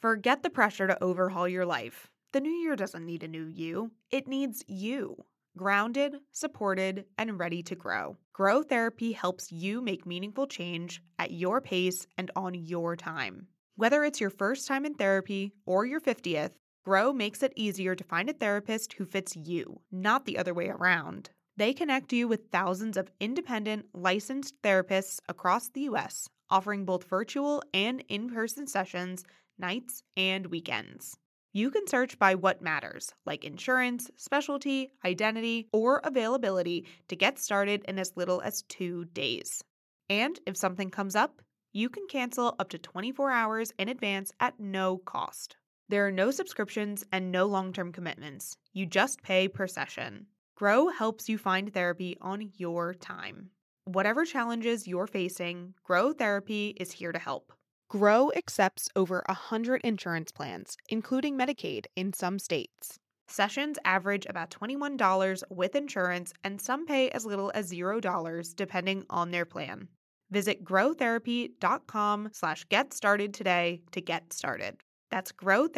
Forget the pressure to overhaul your life. The new year doesn't need a new you. It needs you. Grounded, supported, and ready to grow. Grow Therapy helps you make meaningful change at your pace and on your time. Whether it's your first time in therapy or your 50th, Grow makes it easier to find a therapist who fits you, not the other way around. They connect you with thousands of independent, licensed therapists across the U.S., offering both virtual and in-person sessions, nights and weekends. You can search by what matters, like insurance, specialty, identity, or availability to get started in as little as 2 days. And if something comes up, you can cancel up to 24 hours in advance at no cost. There are no subscriptions and no long-term commitments. You just pay per session. Grow helps you find therapy on your time. Whatever challenges you're facing, Grow Therapy is here to help. Grow accepts over 100 insurance plans, including Medicaid in some states. Sessions average about $21 with insurance, and some pay as little as $0 depending on their plan. Visit growtherapy.com/get started today to get started. That's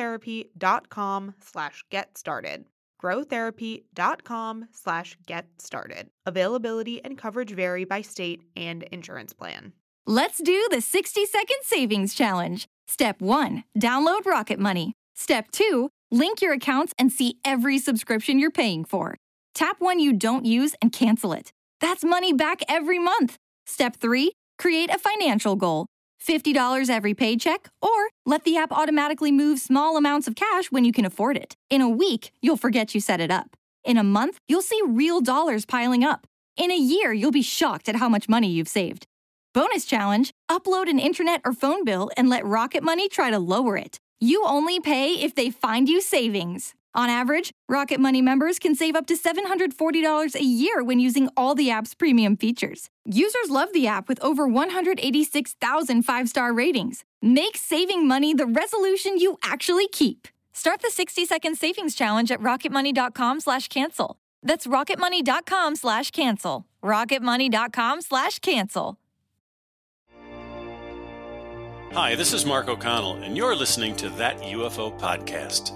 growtherapy.com/get started. growtherapy.com/get started. Availability and coverage vary by state and insurance plan. Let's do the 60-second savings challenge. Step 1, download Rocket Money. Step 2, link your accounts and see every subscription you're paying for. Tap one you don't use and cancel it. That's money back every month. Step 3, create a financial goal. $50 every paycheck, or let the app automatically move small amounts of cash when you can afford it. In a week, you'll forget you set it up. In a month, you'll see real dollars piling up. In a year, you'll be shocked at how much money you've saved. Bonus challenge, upload an internet or phone bill and let Rocket Money try to lower it. You only pay if they find you savings. On average, Rocket Money members can save up to $740 a year when using all the app's premium features. Users love the app with over 186,000 five-star ratings. Make saving money the resolution you actually keep. Start the 60-second savings challenge at rocketmoney.com/cancel. That's rocketmoney.com/cancel. rocketmoney.com/cancel. Hi, this is Mark O'Connell, and you're listening to That UFO Podcast.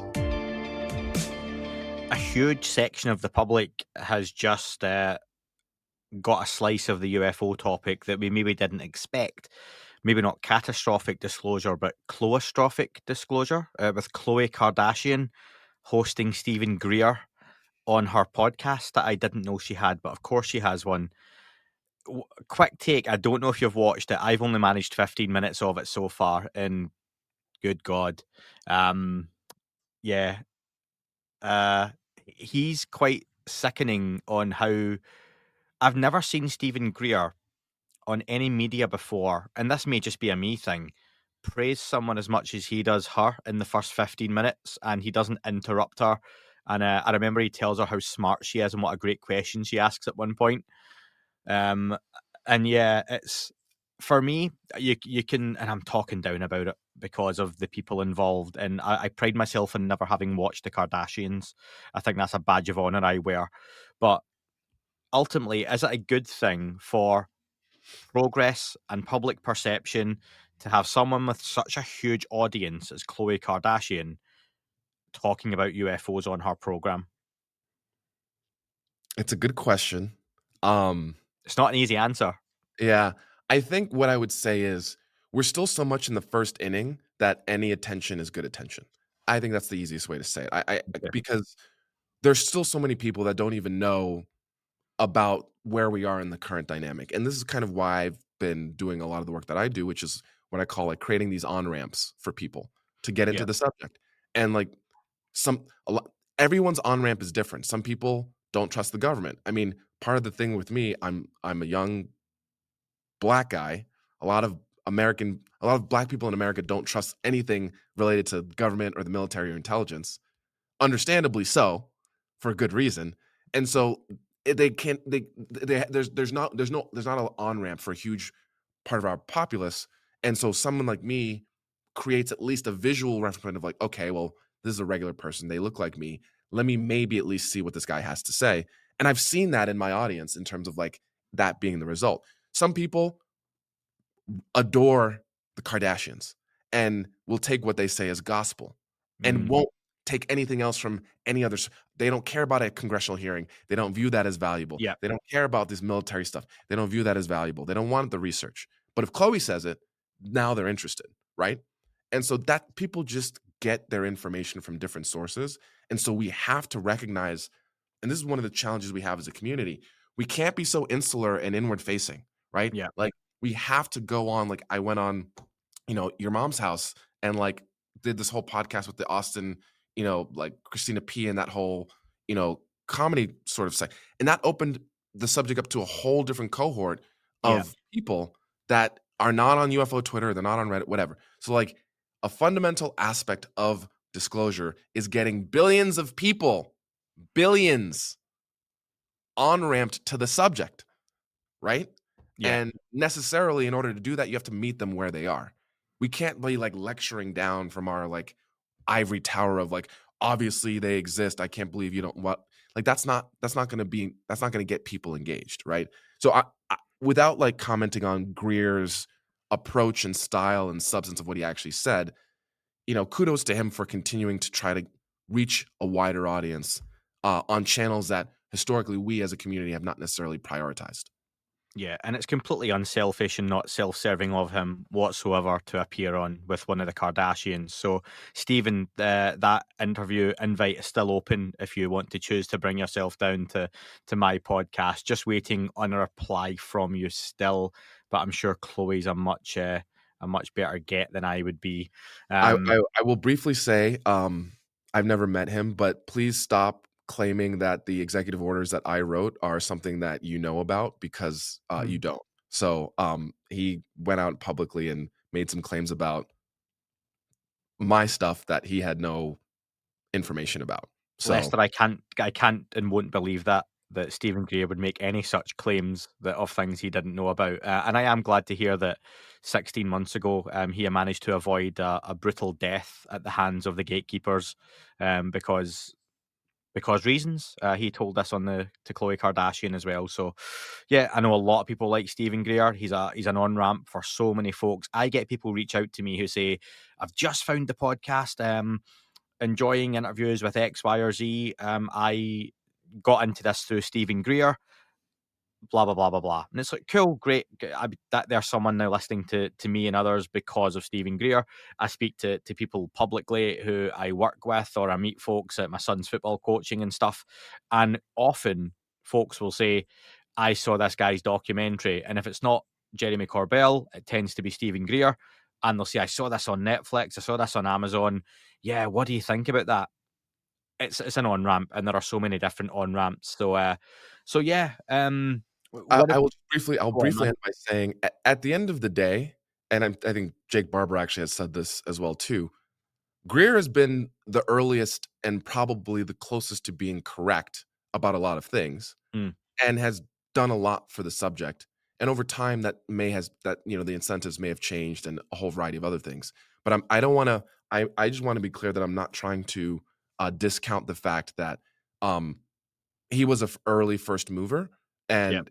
A huge section of the public has just got a slice of the UFO topic that we maybe didn't expect. Maybe not catastrophic disclosure, but cloistrophic disclosure, with Khloe Kardashian hosting Stephen Greer on her podcast that I didn't know she had, but of course she has one. Quick take, I don't know if you've watched it. I've only managed 15 minutes of it so far, and good God. He's quite sickening on how I've never seen Stephen Greer on any media before, and this may just be a me thing, praise someone as much as he does her in the first 15 minutes, and he doesn't interrupt her. And I remember he tells her how smart she is and what a great question she asks at one point. And yeah, it's, for me, you can, and I'm talking down about it because of the people involved, and I pride myself in never having watched the Kardashians. I think that's a badge of honor I wear. But ultimately, is it a good thing for progress and public perception to have someone with such a huge audience as Khloe Kardashian talking about UFOs on her program? It's a good question. It's not an easy answer. Yeah. I think what I would say is we're still so much in the first inning that any attention is good attention. I think that's the easiest way to say it. Because there's still so many people that don't even know about where we are in the current dynamic. And this is kind of why I've been doing a lot of the work that I do, which is what I call like creating these on-ramps for people to get into the subject. And like everyone's on-ramp is different. Some people don't trust the government. I mean, part of the thing with me, I'm a young Black guy. A lot of Black people in America don't trust anything related to government or the military or intelligence. Understandably so, for a good reason. And so there's not an on-ramp for a huge part of our populace. And so someone like me creates at least a visual reference of like, okay, well, this is a regular person. They look like me. Let me maybe at least see what this guy has to say. And I've seen that in my audience in terms of like that being the result. Some people adore the Kardashians and will take what they say as gospel and won't take anything else from any other. They don't care about a congressional hearing. They don't view that as valuable. Yeah. They don't care about this military stuff. They don't view that as valuable. They don't want the research. But if Chloe says it, now they're interested, right? And so that people just get their information from different sources. And so we have to recognize, and this is one of the challenges we have as a community, we can't be so insular and inward facing, right? Yeah. Like we have to go on, like I went on, Your Mom's House and like did this whole podcast with the Austin, like Christina P and that whole, comedy sort of site. And that opened the subject up to a whole different cohort of people that are not on UFO Twitter, they're not on Reddit, whatever. So like a fundamental aspect of disclosure is getting billions of people, on-ramped to the subject, right? Yeah. And necessarily in order to do that, you have to meet them where they are. We can't be like lecturing down from our like ivory tower of like, obviously they exist. I can't believe you don't like that's not going to get people engaged, right? So I without like commenting on Greer's approach and style and substance of what he actually said, kudos to him for continuing to try to reach a wider audience on channels that historically we as a community have not necessarily prioritized. Yeah, and it's completely unselfish and not self-serving of him whatsoever to appear on with one of the Kardashians. So, Stephen, that interview invite is still open if you want to choose to bring yourself down to my podcast. Just waiting on a reply from you still, but I'm sure Chloe's a much better get than I would be. I will briefly say, I've never met him, but please stop claiming that the executive orders that I wrote are something that you know about, because you don't. So he went out publicly and made some claims about my stuff that he had no information about. So Lester, I can't and won't believe that Stephen Greer would make any such claims of things he didn't know about. And I am glad to hear that 16 months ago he managed to avoid a brutal death at the hands of the gatekeepers because reasons. He told this to Khloe Kardashian as well. So yeah, I know a lot of people like Stephen Greer. He's an on-ramp for so many folks. I get people reach out to me who say, I've just found the podcast, enjoying interviews with X, Y, or Z. I got into this through Stephen Greer, blah, blah, blah, blah, blah. And it's like, cool, great. That there's someone now listening to me and others because of Stephen Greer. I speak to people publicly who I work with, or I meet folks at my son's football coaching and stuff. And often folks will say, I saw this guy's documentary. And if it's not Jeremy Corbell, it tends to be Stephen Greer. And they'll say, I saw this on Netflix. I saw this on Amazon. Yeah, what do you think about that? It's an on-ramp, and there are so many different on-ramps. So yeah. I'll briefly end by saying, at the end of the day, and I think Jake Barber actually has said this as well too, Greer has been the earliest and probably the closest to being correct about a lot of things, and has done a lot for the subject. And over time, the incentives may have changed and a whole variety of other things. But I just want to be clear that I'm not trying to discount the fact that he was an early first mover, and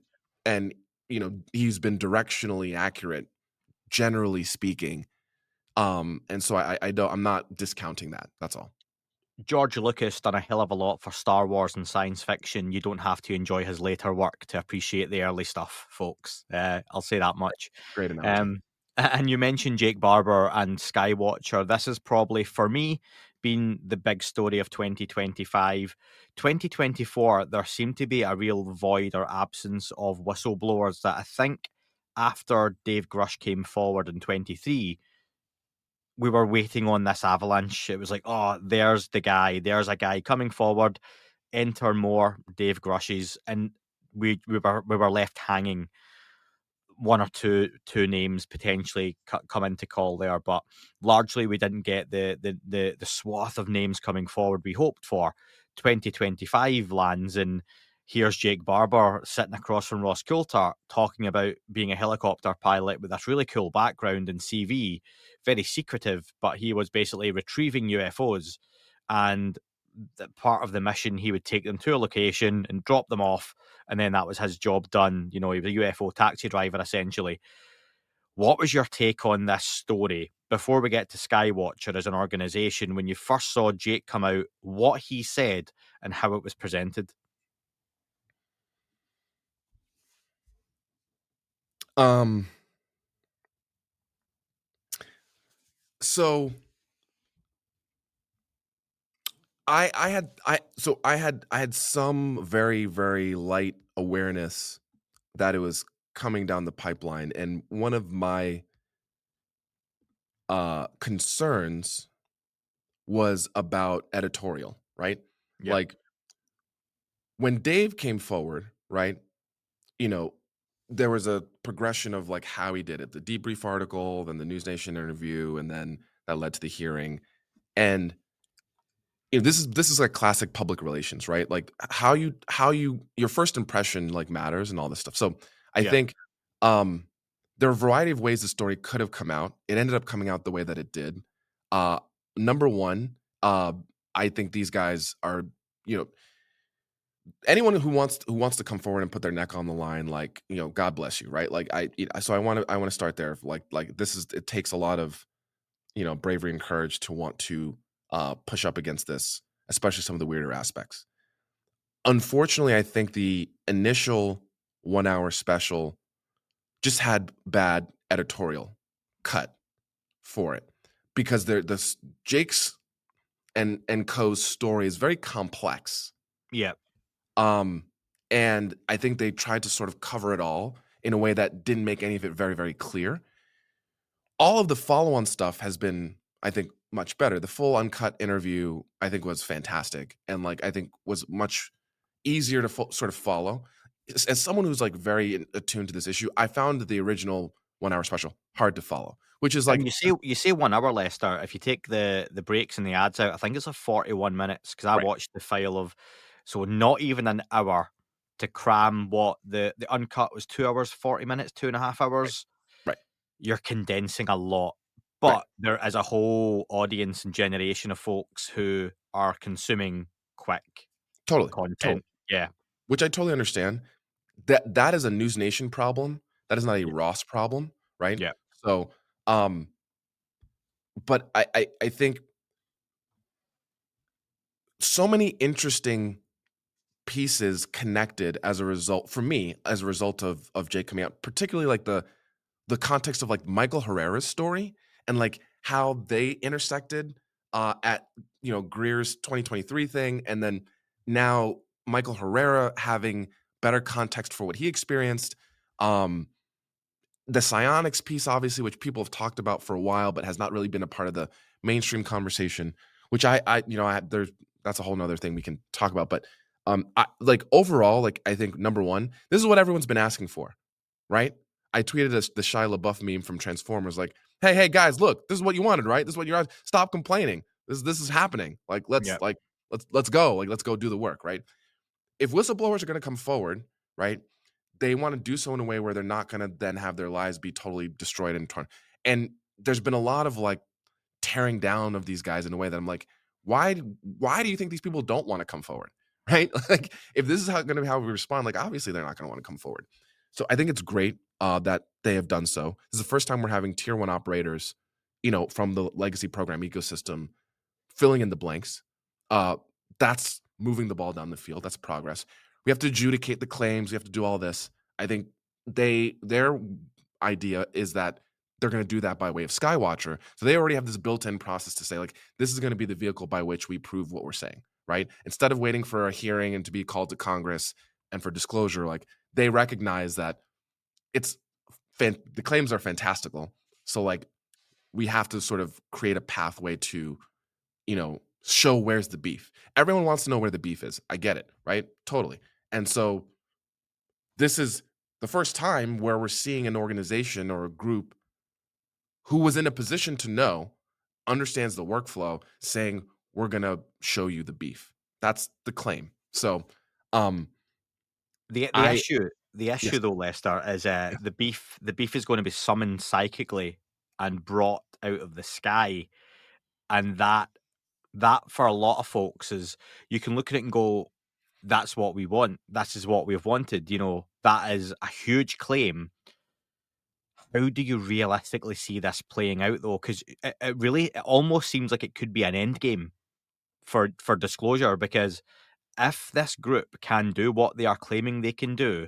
he's been directionally accurate, generally speaking. And so I'm not discounting that. That's all. George Lucas done a hell of a lot for Star Wars and science fiction. You don't have to enjoy his later work to appreciate the early stuff, folks. I'll say that much. Great analogy. And you mentioned Jake Barber and Skywatcher. This has probably, for me, been the big story of 2025. 2024, there seemed to be a real void or absence of whistleblowers that I think after Dave Grush came forward in 23, we were waiting on this avalanche. It was like, oh, there's a guy coming forward, enter more Dave Grushes, and we were left hanging. One or two names potentially come into call there, but largely we didn't get the swath of names coming forward we hoped for. 2025 lands, and here's Jake Barber sitting across from Ross Coulthart talking about being a helicopter pilot with this really cool background and CV, very secretive, but he was basically retrieving UFOs, and part of the mission, he would take them to a location and drop them off, and then that was his job done. He was a UFO taxi driver, essentially. What was your take on this story before we get to Skywatcher as an organization? When you first saw Jake come out, what he said and how it was presented? So I had some very, very light awareness that it was coming down the pipeline, and one of my concerns was about editorial, right? Yep. Like when Dave came forward, right? You know, there was a progression of like how he did it, the debrief article, then the News Nation interview, and then that led to the hearing. And this is like classic public relations, right? Like how you your first impression like matters and all this stuff. So I think there are a variety of ways the story could have come out. It ended up coming out the way that it did. Number one, I think these guys are, anyone who wants to come forward and put their neck on the line, like, God bless you, right? Like I want to start there. Like it takes a lot of, bravery and courage to want to push up against this, especially some of the weirder aspects. Unfortunately, I think the initial 1 hour special just had bad editorial cut for it, because Jake's and Co.'s story is very complex. Yeah. And I think they tried to sort of cover it all in a way that didn't make any of it very, very clear. All of the follow-on stuff has been, I think, much better. The full uncut interview, I think, was fantastic, and like I think was much easier to sort of follow. As someone who's like very attuned to this issue, I found the original 1 hour special hard to follow, which is like, and you say 1 hour, Lester. If you take the breaks and the ads out, I think it's 41 minutes, because I watched the file of, so not even an hour to cram what the uncut was 2 hours 40 minutes, 2.5 hours. Right. You're condensing a lot, but there is a whole audience and generation of folks who are consuming quick content. Totally. Yeah, which I totally understand. That is a News Nation problem. That is not a Ross problem, right? Yeah. So, but I think so many interesting pieces connected as a result of Jake coming out, particularly like the context of like Michael Herrera's story and like how they intersected at Greer's 2023 thing, and then now Michael Herrera having better context for what he experienced. The psionics piece, obviously, which people have talked about for a while, but has not really been a part of the mainstream conversation, which that's a whole nother thing we can talk about. But overall, like, I think number one, this is what everyone's been asking for, right? I tweeted the Shia LaBeouf meme from Transformers, like, hey guys, look, this is what you wanted, right? This is what you're, stop complaining. This is happening. Like, let's go. Like, let's go do the work, right? If whistleblowers are going to come forward, right, they want to do so in a way where they're not going to then have their lives be totally destroyed and torn. And there's been a lot of like tearing down of these guys in a way that I'm like, why do you think these people don't want to come forward, right? Like, if this is going to be how we respond, like, obviously they're not going to want to come forward. So I think it's great that they have done so. This is the first time we're having tier 1 operators, from the legacy program ecosystem filling in the blanks. That's moving the ball down the field. That's progress. We have to adjudicate the claims. We have to do all this. I think their idea is that they're going to do that by way of Skywatcher. So they already have this built-in process to say, like, this is going to be the vehicle by which we prove what we're saying, right? Instead of waiting for a hearing and to be called to Congress and for disclosure, like, they recognize that the claims are fantastical. So, like, we have to sort of create a pathway to, show where's the beef. Everyone wants to know where the beef is. I get it, right? Totally. And so this is the first time where we're seeing an organization or a group who was in a position to know, understands the workflow, saying, we're going to show you the beef. That's the claim. So the issue though, Lester, is the beef is going to be summoned psychically and brought out of the sky. And that for a lot of folks is, you can look at it and go, that's what we want. This is what we've wanted. That is a huge claim. how do you realistically see this playing out, though? Because it almost seems like it could be an end game for disclosure, because if this group can do what they are claiming they can do,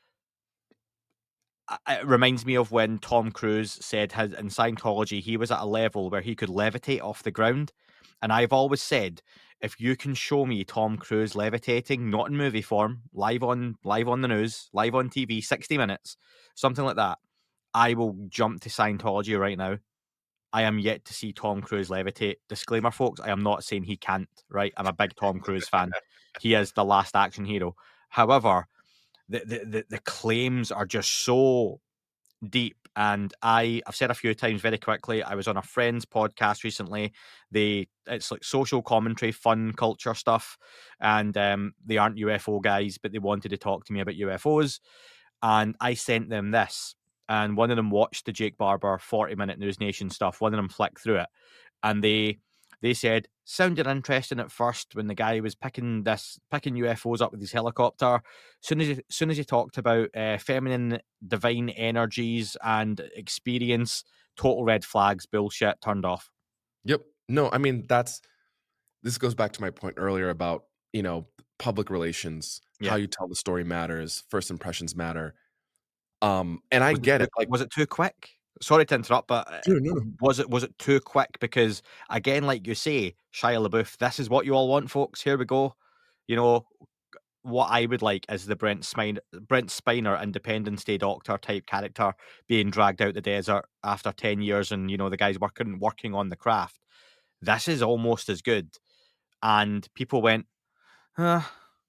it reminds me of when Tom Cruise said in Scientology he was at a level where he could levitate off the ground. And I've always said, if you can show me Tom Cruise levitating, not in movie form, live on the news, live on TV, 60 minutes, something like that, I will jump to Scientology right now. I am yet to see Tom Cruise levitate. Disclaimer, folks, I am not saying he can't, right? I'm a big Tom Cruise fan. He is the last action hero. However, the claims are just so deep. And I've said a few times very quickly, I was on a friend's podcast recently. It's like social commentary, fun culture stuff. And they aren't UFO guys, but they wanted to talk to me about UFOs. And I sent them this. And one of them watched the Jake Barber 40-minute News Nation stuff. One of them flicked through it. And they said, sounded interesting at first when the guy was picking UFOs up with his helicopter. Soon as he talked about feminine divine energies and experience, total red flags, bullshit, turned off. Yep. No, I mean, this goes back to my point earlier about, public relations, how you tell the story matters, first impressions matter. And I get it. Like, was it too quick? Sorry to interrupt, but no. Was it too quick? Because again, like you say, Shia LaBeouf, this is what you all want, folks. Here we go. What I would like is the Brent Spiner Independence Day doctor type character being dragged out the desert after 10 years, and the guy's working on the craft. This is almost as good. And people went, huh.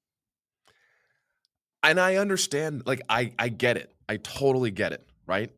And I understand, like, I get it. I totally get it, right?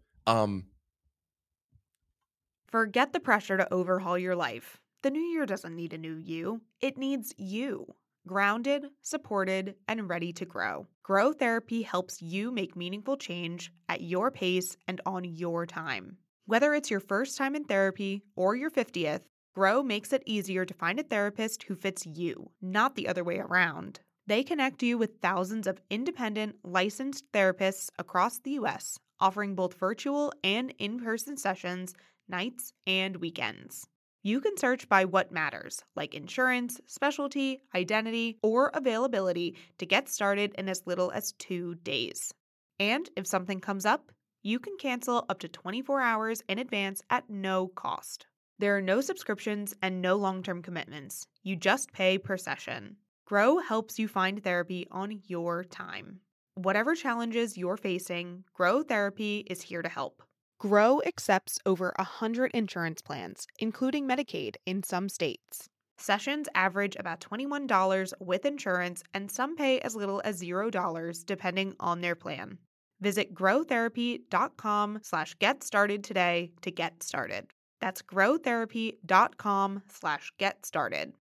Forget the pressure to overhaul your life. The new year doesn't need a new you. It needs you. Grounded, supported, and ready to grow. Grow Therapy helps you make meaningful change at your pace and on your time. Whether it's your first time in therapy or your 50th, Grow makes it easier to find a therapist who fits you, not the other way around. They connect you with thousands of independent, licensed therapists across the U.S., offering both virtual and in-person sessions, nights and weekends. You can search by what matters, like insurance, specialty, identity, or availability, to get started in as little as 2 days. And if something comes up, you can cancel up to 24 hours in advance at no cost. There are no subscriptions and no long-term commitments. You just pay per session. Grow helps you find therapy on your time. Whatever challenges you're facing, Grow Therapy is here to help. Grow accepts over 100 insurance plans, including Medicaid in some states. Sessions average about $21 with insurance, and some pay as little as $0 depending on their plan. Visit growtherapy.com/get started today to get started. That's growtherapy.com/get started.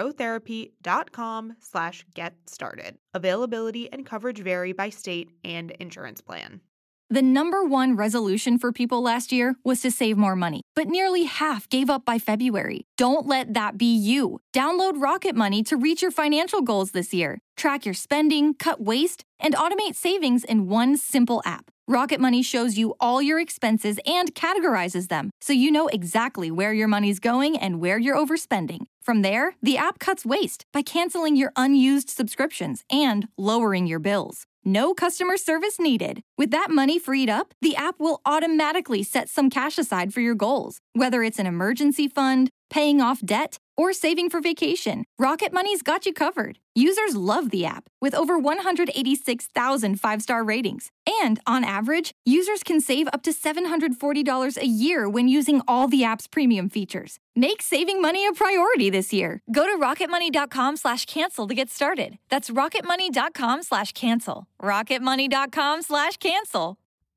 growtherapy.com/get started. Availability and coverage vary by state and insurance plan. The number one resolution for people last year was to save more money, but nearly half gave up by February. Don't let that be you. Download Rocket Money to reach your financial goals this year. Track your spending, cut waste, and automate savings in one simple app. Rocket Money shows you all your expenses and categorizes them, so you know exactly where your money's going and where you're overspending. From there, the app cuts waste by canceling your unused subscriptions and lowering your bills. No customer service needed. With that money freed up, the app will automatically set some cash aside for your goals. Whether it's an emergency fund, paying off debt, or saving for vacation, Rocket Money's got you covered. Users love the app, with over 186,000 five-star ratings. And on average, users can save up to $740 a year when using all the app's premium features. Make saving money a priority this year. Go to rocketmoney.com/cancel to get started. That's rocketmoney.com/cancel. rocketmoney.com/cancel.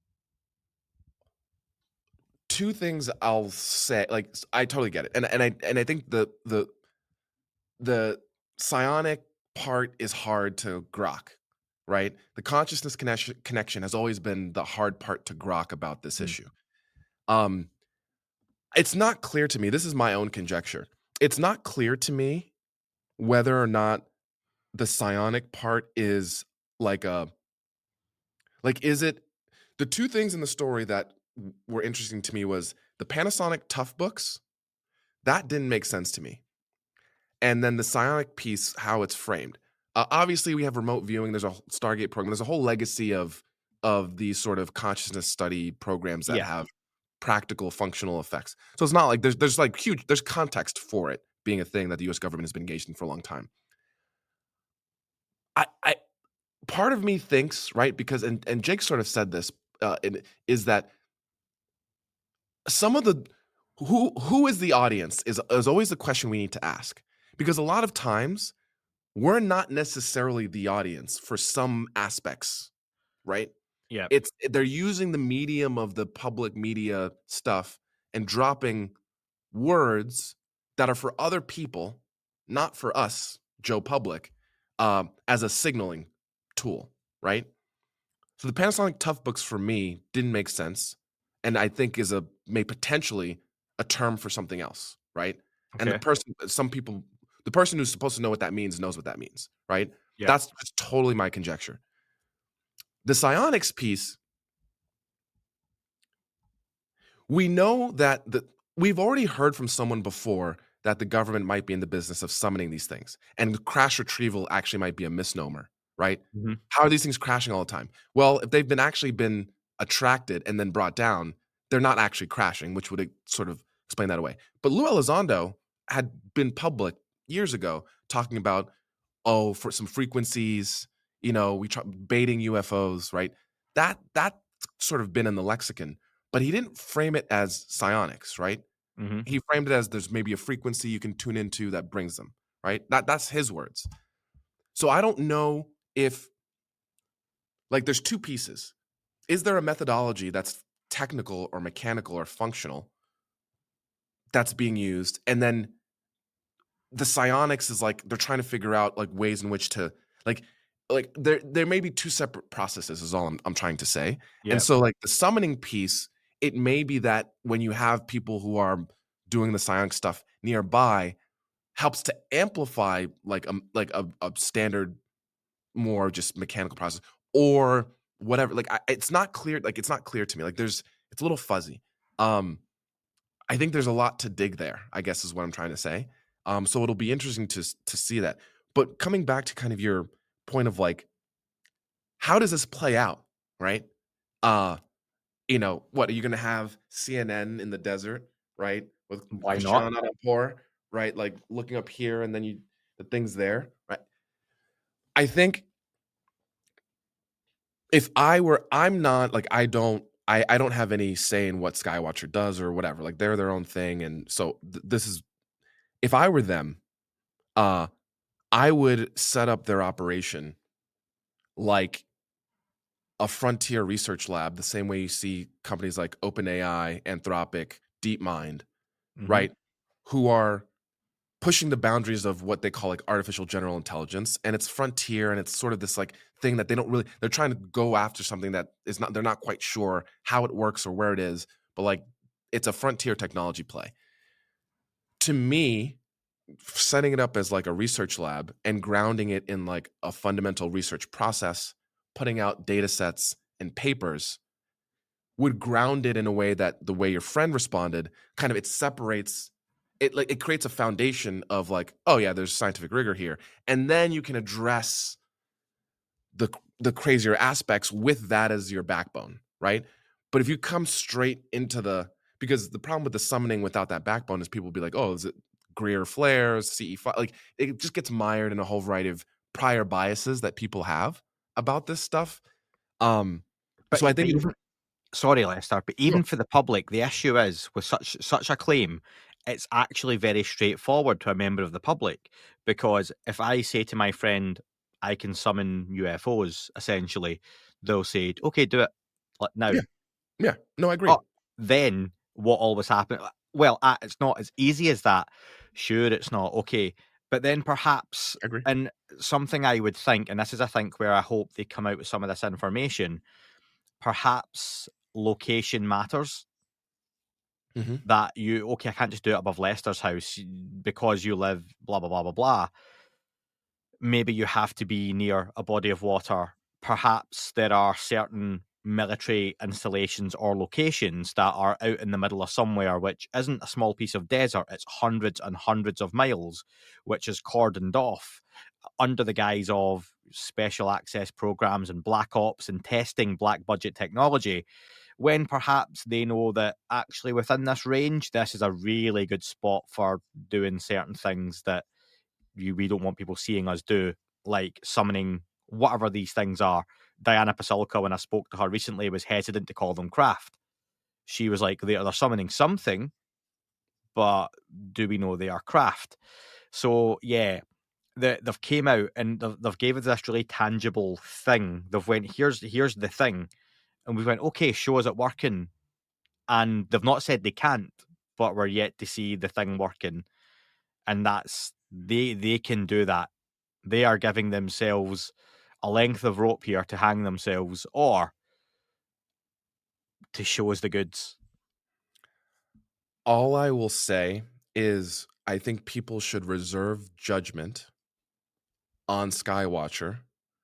Two things I'll say, like, I totally get it, and I think the psionic part is hard to grok, right? The consciousness connection has always been the hard part to grok about this issue. It's not clear to me. This is my own conjecture. It's not clear to me whether or not the psionic part is is it the two things in the story that were interesting to me was the Panasonic Tough books. That didn't make sense to me. And then the psionic piece, how it's framed. Obviously, we have remote viewing. There's a Stargate program. There's a whole legacy of these sort of consciousness study programs that have practical functional effects. So it's not like there's like there's context for it being a thing that the U.S. government has been engaged in for a long time. I part of me thinks, right, because and Jake sort of said this, is that some of the who is the audience is always the question we need to ask, because a lot of times we're not necessarily the audience for some aspects, right? Yeah. They're using the medium of the public media stuff and dropping words that are for other people, not for us, Joe Public, as a signaling tool, right? So the Panasonic Tough books for me didn't make sense, and I think may potentially a term for something else, right? Okay. And the person who's supposed to know what that means knows what that means, right? Yeah. That's totally my conjecture. The psionics piece, we know that we've already heard from someone before that the government might be in the business of summoning these things, and crash retrieval actually might be a misnomer, right? Mm-hmm. How are these things crashing all the time? Well, if they've actually been attracted and then brought down, they're not actually crashing, which would sort of explain that away. But Lou Elizondo had been public years ago talking about, for some frequencies, we try baiting UFOs, right? That sort of been in the lexicon, but he didn't frame it as psionics, right? Mm-hmm. He framed it as there's maybe a frequency you can tune into that brings them, right? That's his words. So I don't know if, like, there's two pieces. Is there a methodology that's technical or mechanical or functional that's being used? And then the psionics is like they're trying to figure out like ways in which to like there may be two separate processes is all I'm trying to say. Yeah. And so like the summoning piece, it may be that when you have people who are doing the psionic stuff nearby, helps to amplify like a standard, more just mechanical process or whatever. Like it's not clear. Like it's not clear to me. Like it's a little fuzzy. I think there's a lot to dig there, I guess is what I'm trying to say. So it'll be interesting to see that. But coming back to kind of your point of like, how does this play out, right? What are you going to have CNN in the desert, right? With Why not? Amanpour, right? Like looking up here and then the thing's there, right? I think if I don't have any say in what Skywatcher does or whatever. Like they're their own thing, and so this is. If I were them, I would set up their operation like a frontier research lab, the same way you see companies like OpenAI, Anthropic, DeepMind, right? Who are pushing the boundaries of what they call like artificial general intelligence, and it's frontier, and it's sort of this like thing that they're trying to go after something that is not, they're not quite sure how it works or where it is, but like it's a frontier technology play. To me, setting it up as like a research lab and grounding it in like a fundamental research process, putting out data sets and papers, would ground it in a way that the way your friend responded, kind of it separates it, like it creates a foundation of like, oh yeah, there's scientific rigor here, and then you can address the crazier aspects with that as your backbone, right? But if you come straight into because the problem with the summoning without that backbone is people will be like, oh, is it Greer flares, CE5? Like it just gets mired in a whole variety of prior biases that people have about this stuff. So I think sorry, Lester, but even for the public, the issue is with such a claim, it's actually very straightforward to a member of the public, because if I say to my friend, I can summon UFOs, essentially, they'll say, okay, do it now. Yeah. No, I agree. But then what always happens? Well, it's not as easy as that. Sure, it's not. Okay. But then perhaps, and something I would think, and this is, I think, where I hope they come out with some of this information, perhaps location matters. That I can't just do it above Lester's house because you live blah, blah, blah, blah, blah. Maybe you have to be near a body of water. Perhaps there are certain military installations or locations that are out in the middle of somewhere, which isn't a small piece of desert. It's hundreds and hundreds of miles, which is cordoned off under the guise of special access programs and black ops and testing black budget technology, when perhaps they know that actually within this range, this is a really good spot for doing certain things that we don't want people seeing us do, like summoning whatever these things are. Diana Pasulka, when I spoke to her recently, was hesitant to call them craft. She was like, they're summoning something, but do we know they are craft? So yeah, they've came out and they've gave us this really tangible thing. They've went, here's the thing, and we went, okay, show us it working. And they've not said they can't, but we're yet to see the thing working. And that's they can do that. They are giving themselves a length of rope here to hang themselves or to show us the goods. All I will say is I think people should reserve judgment on Skywatcher.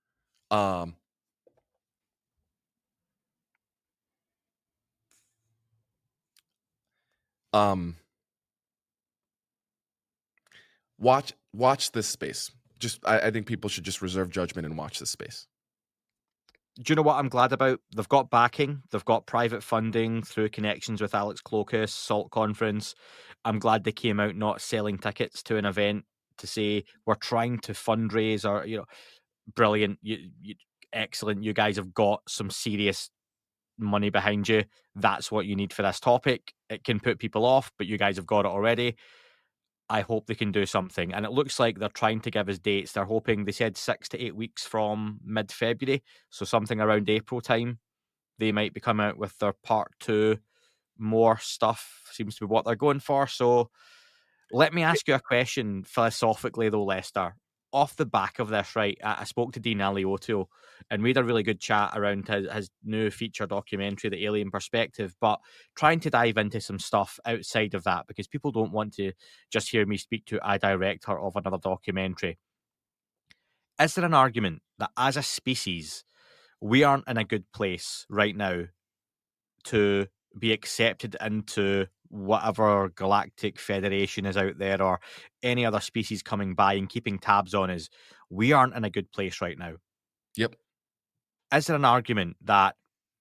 Watch this space. I think people should just reserve judgment and watch this space. Do you know what I'm glad about? They've got backing. They've got private funding through connections with Alex Klokus, SALT Conference. I'm glad they came out not selling tickets to an event to say we're trying to fundraise or, brilliant, excellent. You guys have got some serious money behind you. That's what you need for this topic. It can put people off, but you guys have got it already. I hope they can do something. And it looks like they're trying to give us dates. They're hoping, they said 6 to 8 weeks from mid-February. So something around April time, they might be coming out with their part 2. More stuff seems to be what they're going for. So let me ask you a question philosophically though, Lester. Off the back of this, right, I spoke to Dean Alioto and we had a really good chat around his new feature documentary, The Alien Perspective, but trying to dive into some stuff outside of that because people don't want to just hear me speak to a director of another documentary. Is there an argument that as a species, we aren't in a good place right now to be accepted into whatever galactic federation is out there or any other species coming by and keeping tabs on us? We aren't in a good place right now. Yep. Is there an argument that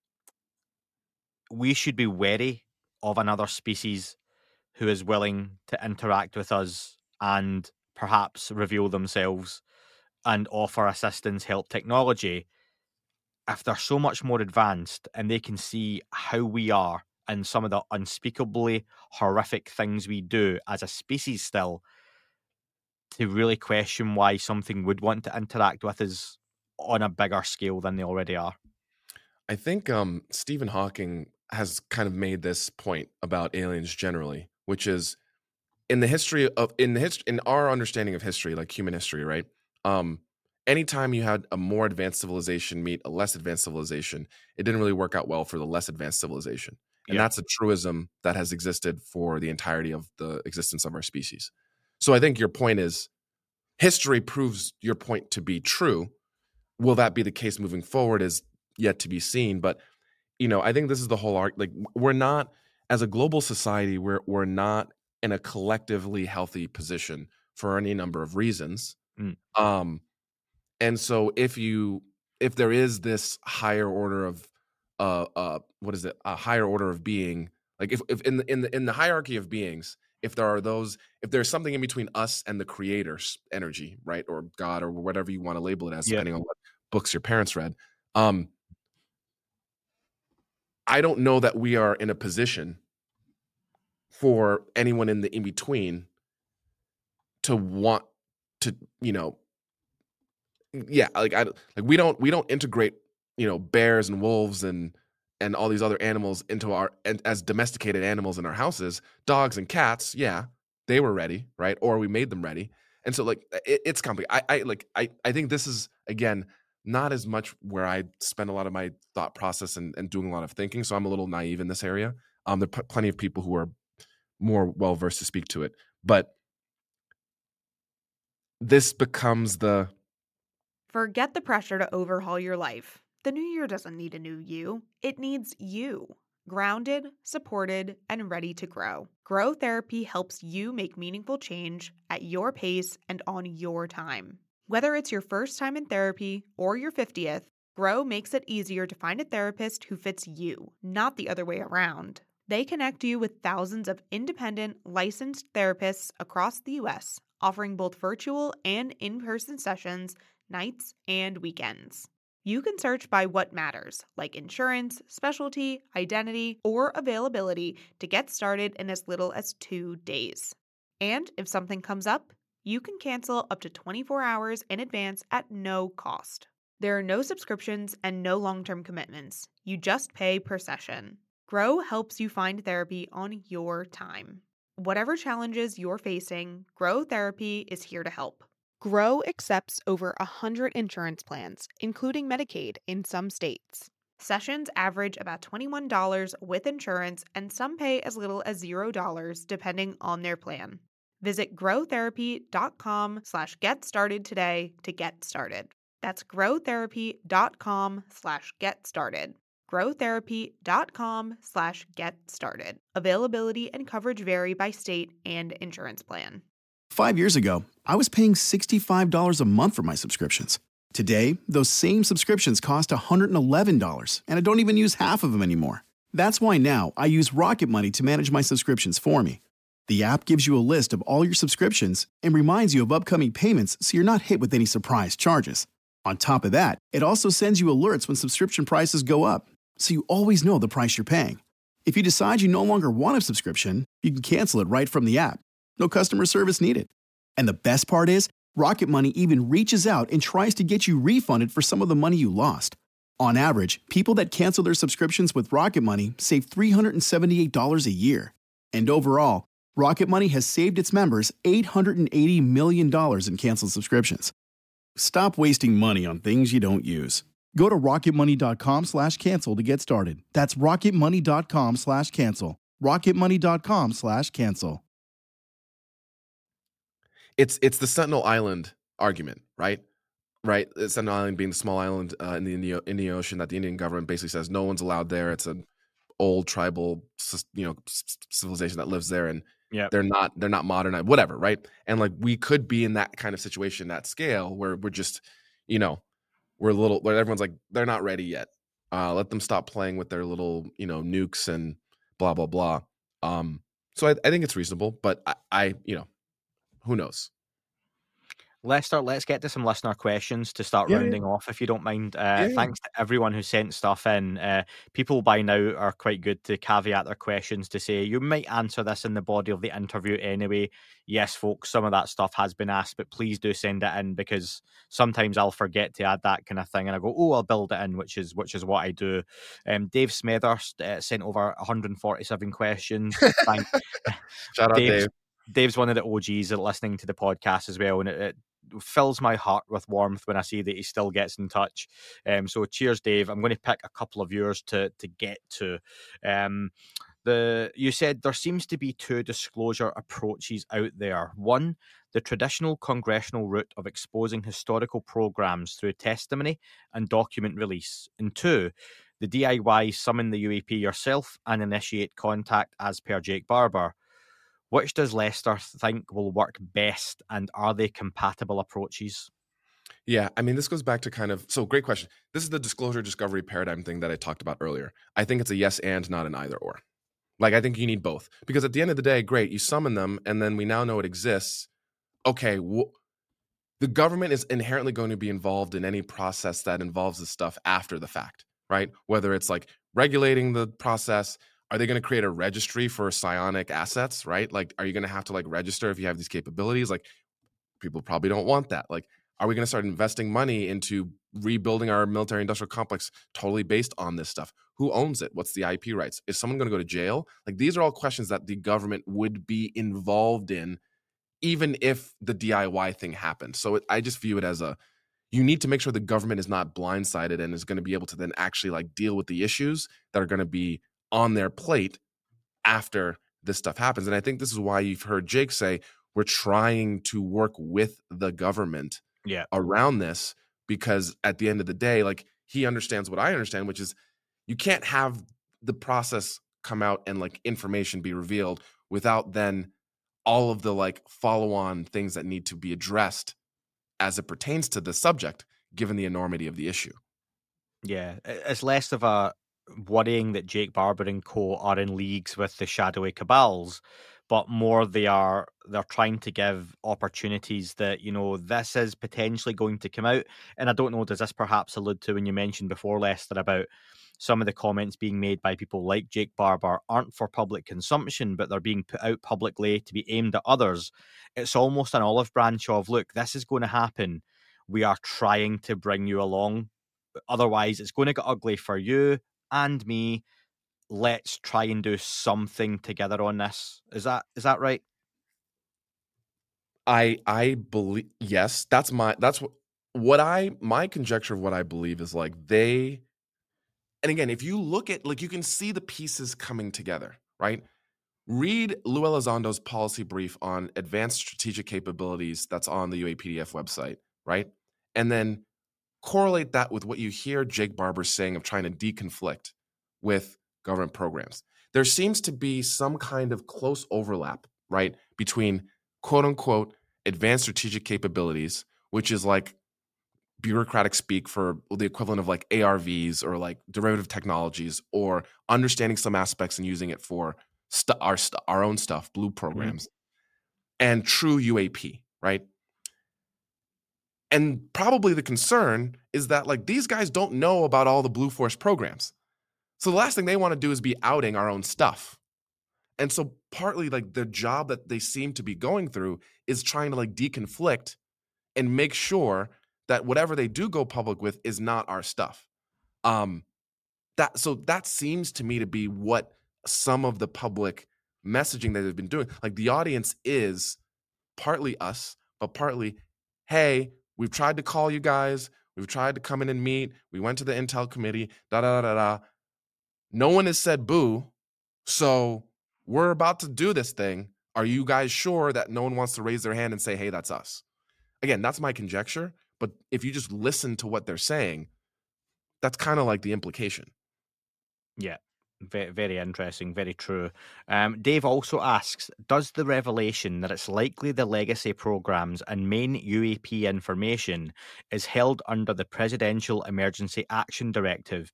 we should be wary of another species who is willing to interact with us and perhaps reveal themselves and offer assistance, help, technology, if they're so much more advanced and they can see how we are and some of the unspeakably horrific things we do as a species still, to really question why something would want to interact with us on a bigger scale than they already are? I think Stephen Hawking has kind of made this point about aliens generally, which is in our understanding of history, like human history, right? Anytime you had a more advanced civilization meet a less advanced civilization, it didn't really work out well for the less advanced civilization. And that's a truism that has existed for the entirety of the existence of our species. So I think your point is, history proves your point to be true. Will that be the case moving forward is yet to be seen. But, I think this is the whole art. Like, we're not, as a global society, we're not in a collectively healthy position for any number of reasons. And so if there is this higher order of a higher order of being, like if in the hierarchy of beings, if there's something in between us and the creator's energy, right, or God, or whatever you want to label it as, depending on what books your parents read, I don't know that we are in a position for anyone in the in between to want to, we don't integrate, bears and wolves and all these other animals into as domesticated animals in our houses. Dogs and cats, they were ready, right? Or we made them ready. And so it's complicated. I think this is, again, not as much where I spend a lot of my thought process and doing a lot of thinking. So I'm a little naive in this area. There are plenty of people who are more well-versed to speak to it. But this becomes Forget the pressure to overhaul your life. The The new year doesn't need a new you. It needs you. Grounded, supported, and ready to grow. Grow Therapy helps you make meaningful change at your pace and on your time. Whether it's your first time in therapy or your 50th, Grow makes it easier to find a therapist who fits you, not the other way around. They connect you with thousands of independent, licensed therapists across the U.S., offering both virtual and in-person sessions, nights and weekends. You can search by what matters, like insurance, specialty, identity, or availability, to get started in as little as 2 days. And if something comes up, you can cancel up to 24 hours in advance at no cost. There are no subscriptions and no long-term commitments. You just pay per session. Grow helps you find therapy on your time. Whatever challenges you're facing, Grow Therapy is here to help. Grow accepts over 100 insurance plans, including Medicaid in some states. Sessions average about $21 with insurance, and some pay as little as $0 depending on their plan. Visit growtherapy.com/get started today to get started. That's growtherapy.com/get started. growtherapy.com/get started. Availability and coverage vary by state and insurance plan. 5 years ago, I was paying $65 a month for my subscriptions. Today, those same subscriptions cost $111, and I don't even use half of them anymore. That's why now I use Rocket Money to manage my subscriptions for me. The app gives you a list of all your subscriptions and reminds you of upcoming payments so you're not hit with any surprise charges. On top of that, it also sends you alerts when subscription prices go up, so you always know the price you're paying. If you decide you no longer want a subscription, you can cancel it right from the app. No customer service needed. And the best part is, Rocket Money even reaches out and tries to get you refunded for some of the money you lost. On average, people that cancel their subscriptions with Rocket Money save $378 a year. And overall, Rocket Money has saved its members $880 million in canceled subscriptions. Stop wasting money on things you don't use. Go to rocketmoney.com/cancel to get started. That's rocketmoney.com/cancel. rocketmoney.com/cancel. It's the Sentinel Island argument, right? Right. Sentinel Island being the small island in the Indian Ocean that the Indian government basically says no one's allowed there. It's an old tribal, civilization that lives there, and they're not modernized, whatever, right? And like we could be in that kind of situation, that scale, where we're just, we're a little, where everyone's like, they're not ready yet. Let them stop playing with their little, nukes and blah blah blah. So I think it's reasonable, but I who knows? Lester, let's get to some listener questions to start rounding off, if you don't mind. Thanks to everyone who sent stuff in. People by now are quite good to caveat their questions to say, you might answer this in the body of the interview anyway. Yes, folks, some of that stuff has been asked, but please do send it in, because sometimes I'll forget to add that kind of thing, and I go, I'll build it in, which is what I do. Dave Smethurst sent over 147 questions. Shout out, Dave. Dave's one of the OGs at listening to the podcast as well, and it fills my heart with warmth when I see that he still gets in touch. So cheers, Dave. I'm going to pick a couple of yours to get to. You said there seems to be two disclosure approaches out there. One, the traditional congressional route of exposing historical programs through testimony and document release. And two, the DIY summon the UAP yourself and initiate contact as per Jake Barber. Which does Lester think will work best, and are they compatible approaches? Yeah, I mean, this goes back to so great question. This is the disclosure discovery paradigm thing that I talked about earlier. I think it's a yes and, not an either or. Like, I think you need both, because at the end of the day, great, you summon them, and then we now know it exists. Okay, the government is inherently going to be involved in any process that involves this stuff after the fact, right? Whether it's like regulating the process. Are they going to create a registry for psionic assets, right? Like, are you going to have to register if you have these capabilities? Like, people probably don't want that. Like, are we going to start investing money into rebuilding our military industrial complex totally based on this stuff? Who owns it? What's the IP rights? Is someone going to go to jail? Like, these are all questions that the government would be involved in, even if the DIY thing happened. So I just view it as you need to make sure the government is not blindsided and is going to be able to then actually deal with the issues that are going to be on their plate after this stuff happens. And I think this is why you've heard Jake say we're trying to work with the government around this, because at the end of the day, he understands what I understand, which is you can't have the process come out and like information be revealed without then all of the like follow-on things that need to be addressed as it pertains to the subject, given the enormity of the issue. Yeah, it's less of a worrying that Jake Barber and co are in leagues with the shadowy cabals, but more they're trying to give opportunities that, you know, this is potentially going to come out. And I don't know, does this perhaps allude to when you mentioned before, Lester, about some of the comments being made by people like Jake Barber aren't for public consumption, but they're being put out publicly to be aimed at others. It's almost an olive branch of, look, this is going to happen. We are trying to bring you along. Otherwise, it's going to get ugly for you and me. Let's try and do something together on this. Is that right? I believe, yes, my conjecture of what I believe is like they, and again, if you look at, like, you can see the pieces coming together, right? Read Lou Elizondo's policy brief on advanced strategic capabilities that's on the UAPTF website, right? And then correlate that with what you hear Jake Barber saying of trying to deconflict with government programs. There seems to be some kind of close overlap, right, between quote unquote advanced strategic capabilities, which is like bureaucratic speak for the equivalent of like ARVs or like derivative technologies, or understanding some aspects and using it for our own stuff, blue programs, and true UAP, right? And probably the concern is that like these guys don't know about all the Blue Force programs. So the last thing they want to do is be outing our own stuff. And so partly like the job that they seem to be going through is trying to like deconflict and make sure that whatever they do go public with is not our stuff. That seems to me to be what some of the public messaging that they've been doing. Like the audience is partly us, but partly, hey, we've tried to call you guys. We've tried to come in and meet. We went to the Intel committee, da-da-da-da-da. No one has said boo. So we're about to do this thing. Are you guys sure that no one wants to raise their hand and say, hey, that's us? Again, that's my conjecture. But if you just listen to what they're saying, that's kind of like the implication. Yeah. Very, very interesting, very true. Dave also asks, does the revelation that it's likely the legacy programs and main UAP information is held under the Presidential Emergency Action Directive,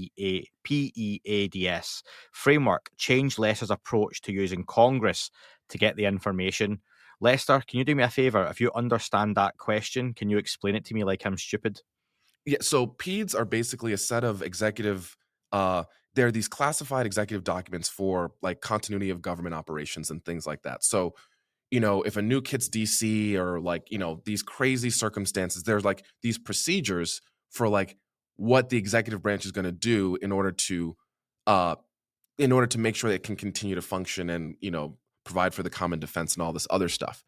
PEADS, framework change Lester's approach to using Congress to get the information? Lester, can you do me a favour? If you understand that question, can you explain it to me like I'm stupid? Yeah, so PEADS are basically a set of executive there are these classified executive documents for like continuity of government operations and things like that. So, you know, if a nuke hits DC or like, you know, these crazy circumstances, there's like these procedures for like what the executive branch is going to do in order to make sure that it can continue to function and, you know, provide for the common defense and all this other stuff.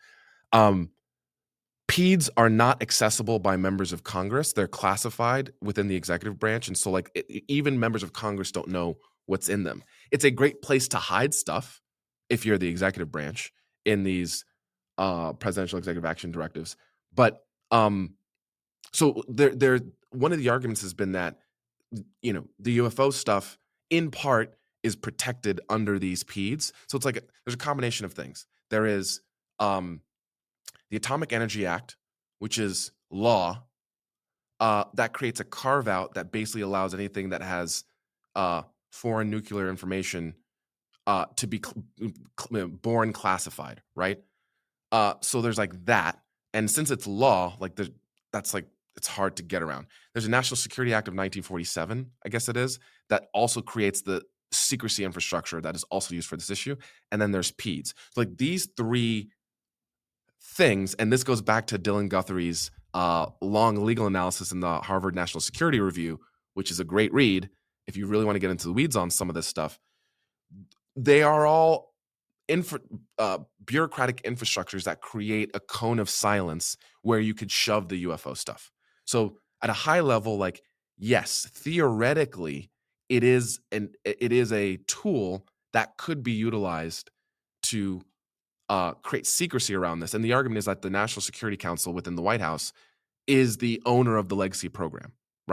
PEADS are not accessible by members of Congress. They're classified within the executive branch. And so like even members of Congress don't know what's in them. It's a great place to hide stuff if you're the executive branch in these presidential executive action directives. But so there one of the arguments has been that, you know, the UFO stuff in part is protected under these PEADS. So it's like there's a combination of things. There is the Atomic Energy Act, which is law, that creates a carve-out that basically allows anything that has foreign nuclear information to be born classified, right? So there's like that. And since it's law, like that's like, it's hard to get around. There's a National Security Act of 1947, I guess it is, that also creates the secrecy infrastructure that is also used for this issue. And then there's PEADS. So like these three things, and this goes back to Dylan Guthrie's long legal analysis in the Harvard National Security Review, which is a great read if you really want to get into the weeds on some of this stuff. They are all bureaucratic infrastructures that create a cone of silence where you could shove the UFO stuff. So at a high level, like, yes, theoretically, it is a tool that could be utilized to create secrecy around this. And the argument is that the National Security Council within the White House is the owner of the legacy program, right?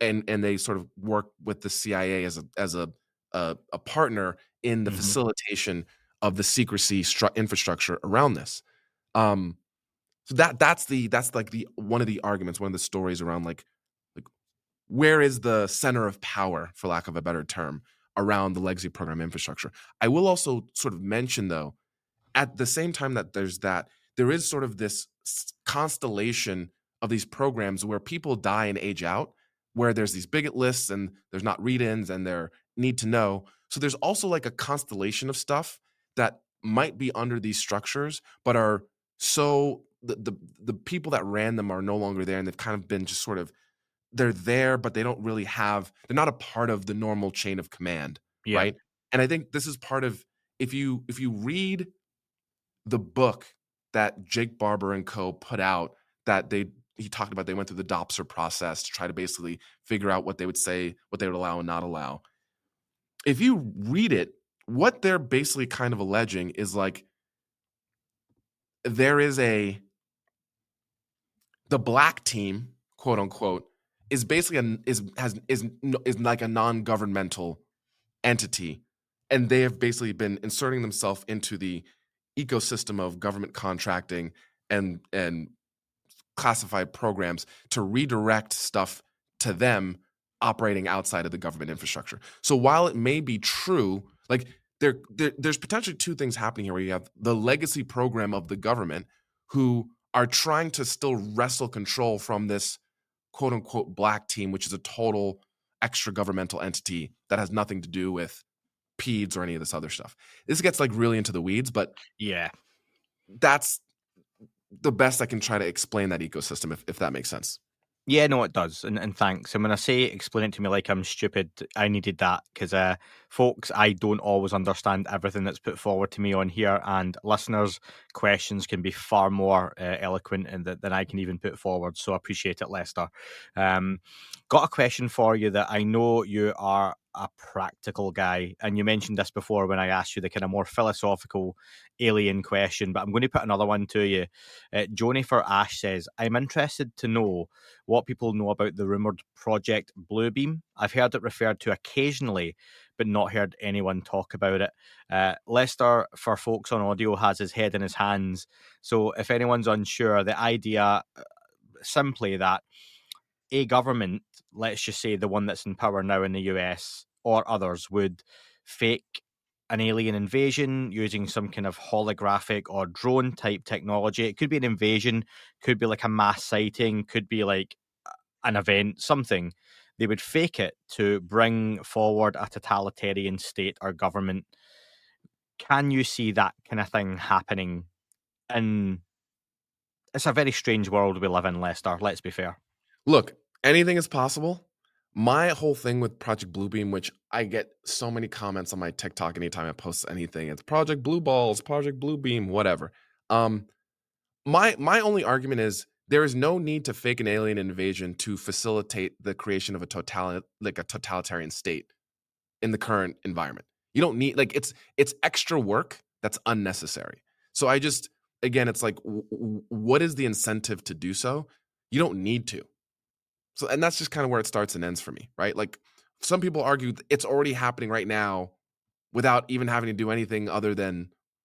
and they sort of work with the CIA as a partner in the facilitation of the secrecy infrastructure around this. So that's like the one of the arguments, one of the stories around like where is the center of power, for lack of a better term, around the legacy program infrastructure. I will also sort of mention, though, at the same time that there is sort of this constellation of these programs where people die and age out, where there's these bigot lists and there's not read-ins and they're need to know. So there's also like a constellation of stuff that might be under these structures, but are so the people that ran them are no longer there, and they've kind of been just sort of, they're there, but they don't really have, they're not a part of the normal chain of command, right? And I think this is part of, if you read the book that Jake Barber and co put out, that he talked about, they went through the Dopser process to try to basically figure out what they would say, what they would allow and not allow. If you read it, what they're basically kind of alleging is like, there is the black team, quote unquote, is basically is like a non-governmental entity, and they have basically been inserting themselves into the ecosystem of government contracting and classified programs to redirect stuff to them operating outside of the government infrastructure. So while it may be true, like there's potentially two things happening here, where you have the legacy program of the government who are trying to still wrestle control from this quote unquote black team, which is a total extra governmental entity that has nothing to do with PEDS or any of this other stuff. This gets like really into the weeds, but yeah, that's the best I can try to explain that ecosystem, if that makes sense. Yeah, no, it does. And thanks. And when I say explain it to me like I'm stupid, I needed that because, folks, I don't always understand everything that's put forward to me on here. And listeners' questions can be far more eloquent than I can even put forward. So I appreciate it, Lester. Got a question for you that I know you are a practical guy. And you mentioned this before when I asked you the kind of more philosophical alien question, but I'm going to put another one to you. Joni for Ash says, I'm interested to know what people know about the rumoured Project Bluebeam. I've heard it referred to occasionally, but not heard anyone talk about it. Lester, for folks on audio, has his head in his hands. So if anyone's unsure, the idea simply that a government, let's just say the one that's in power now in the US or others, would fake an alien invasion using some kind of holographic or drone type technology. It could be an invasion, could be like a mass sighting, could be like an event, something. They would fake it to bring forward a totalitarian state or government. Can you see that kind of thing happening? And it's a very strange world we live in, Lester, let's be fair. Look, anything is possible. My whole thing with Project Bluebeam, which I get so many comments on my TikTok anytime I post anything, it's Project Blue Balls, Project Bluebeam, whatever. My only argument is there is no need to fake an alien invasion to facilitate the creation of a totalitarian state in the current environment. You don't need, like, it's extra work that's unnecessary. So I just, again, it's like, what is the incentive to do so? You don't need to. So, and that's just kind of where it starts and ends for me, right? Like, some people argue it's already happening right now without even having to do anything other than,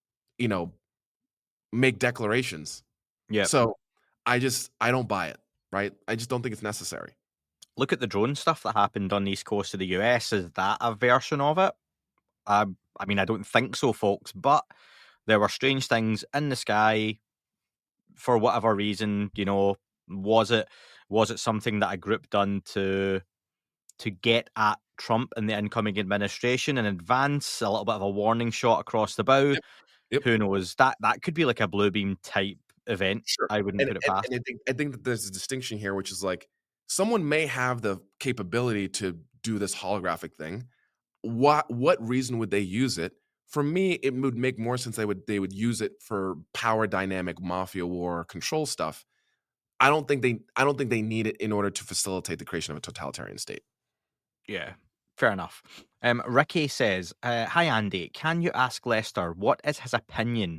make declarations. Yeah. So I don't buy it, right? I just don't think it's necessary. Look at the drone stuff that happened on the east coast of the US. Is that a version of it? I mean, I don't think so, folks, but there were strange things in the sky for whatever reason. Was it something that a group done to get at Trump and the incoming administration in advance, a little bit of a warning shot across the bow? Yep. Who knows? That could be like a Bluebeam type event. Sure. I wouldn't put it past. And I think that there's a distinction here, which is like, someone may have the capability to do this holographic thing. What reason would they use it? For me, it would make more sense they would use it for power dynamic, mafia war, control stuff. I don't think they need it in order to facilitate the creation of a totalitarian state. Yeah, fair enough. Ricky says, hi Andy, can you ask Lester what is his opinion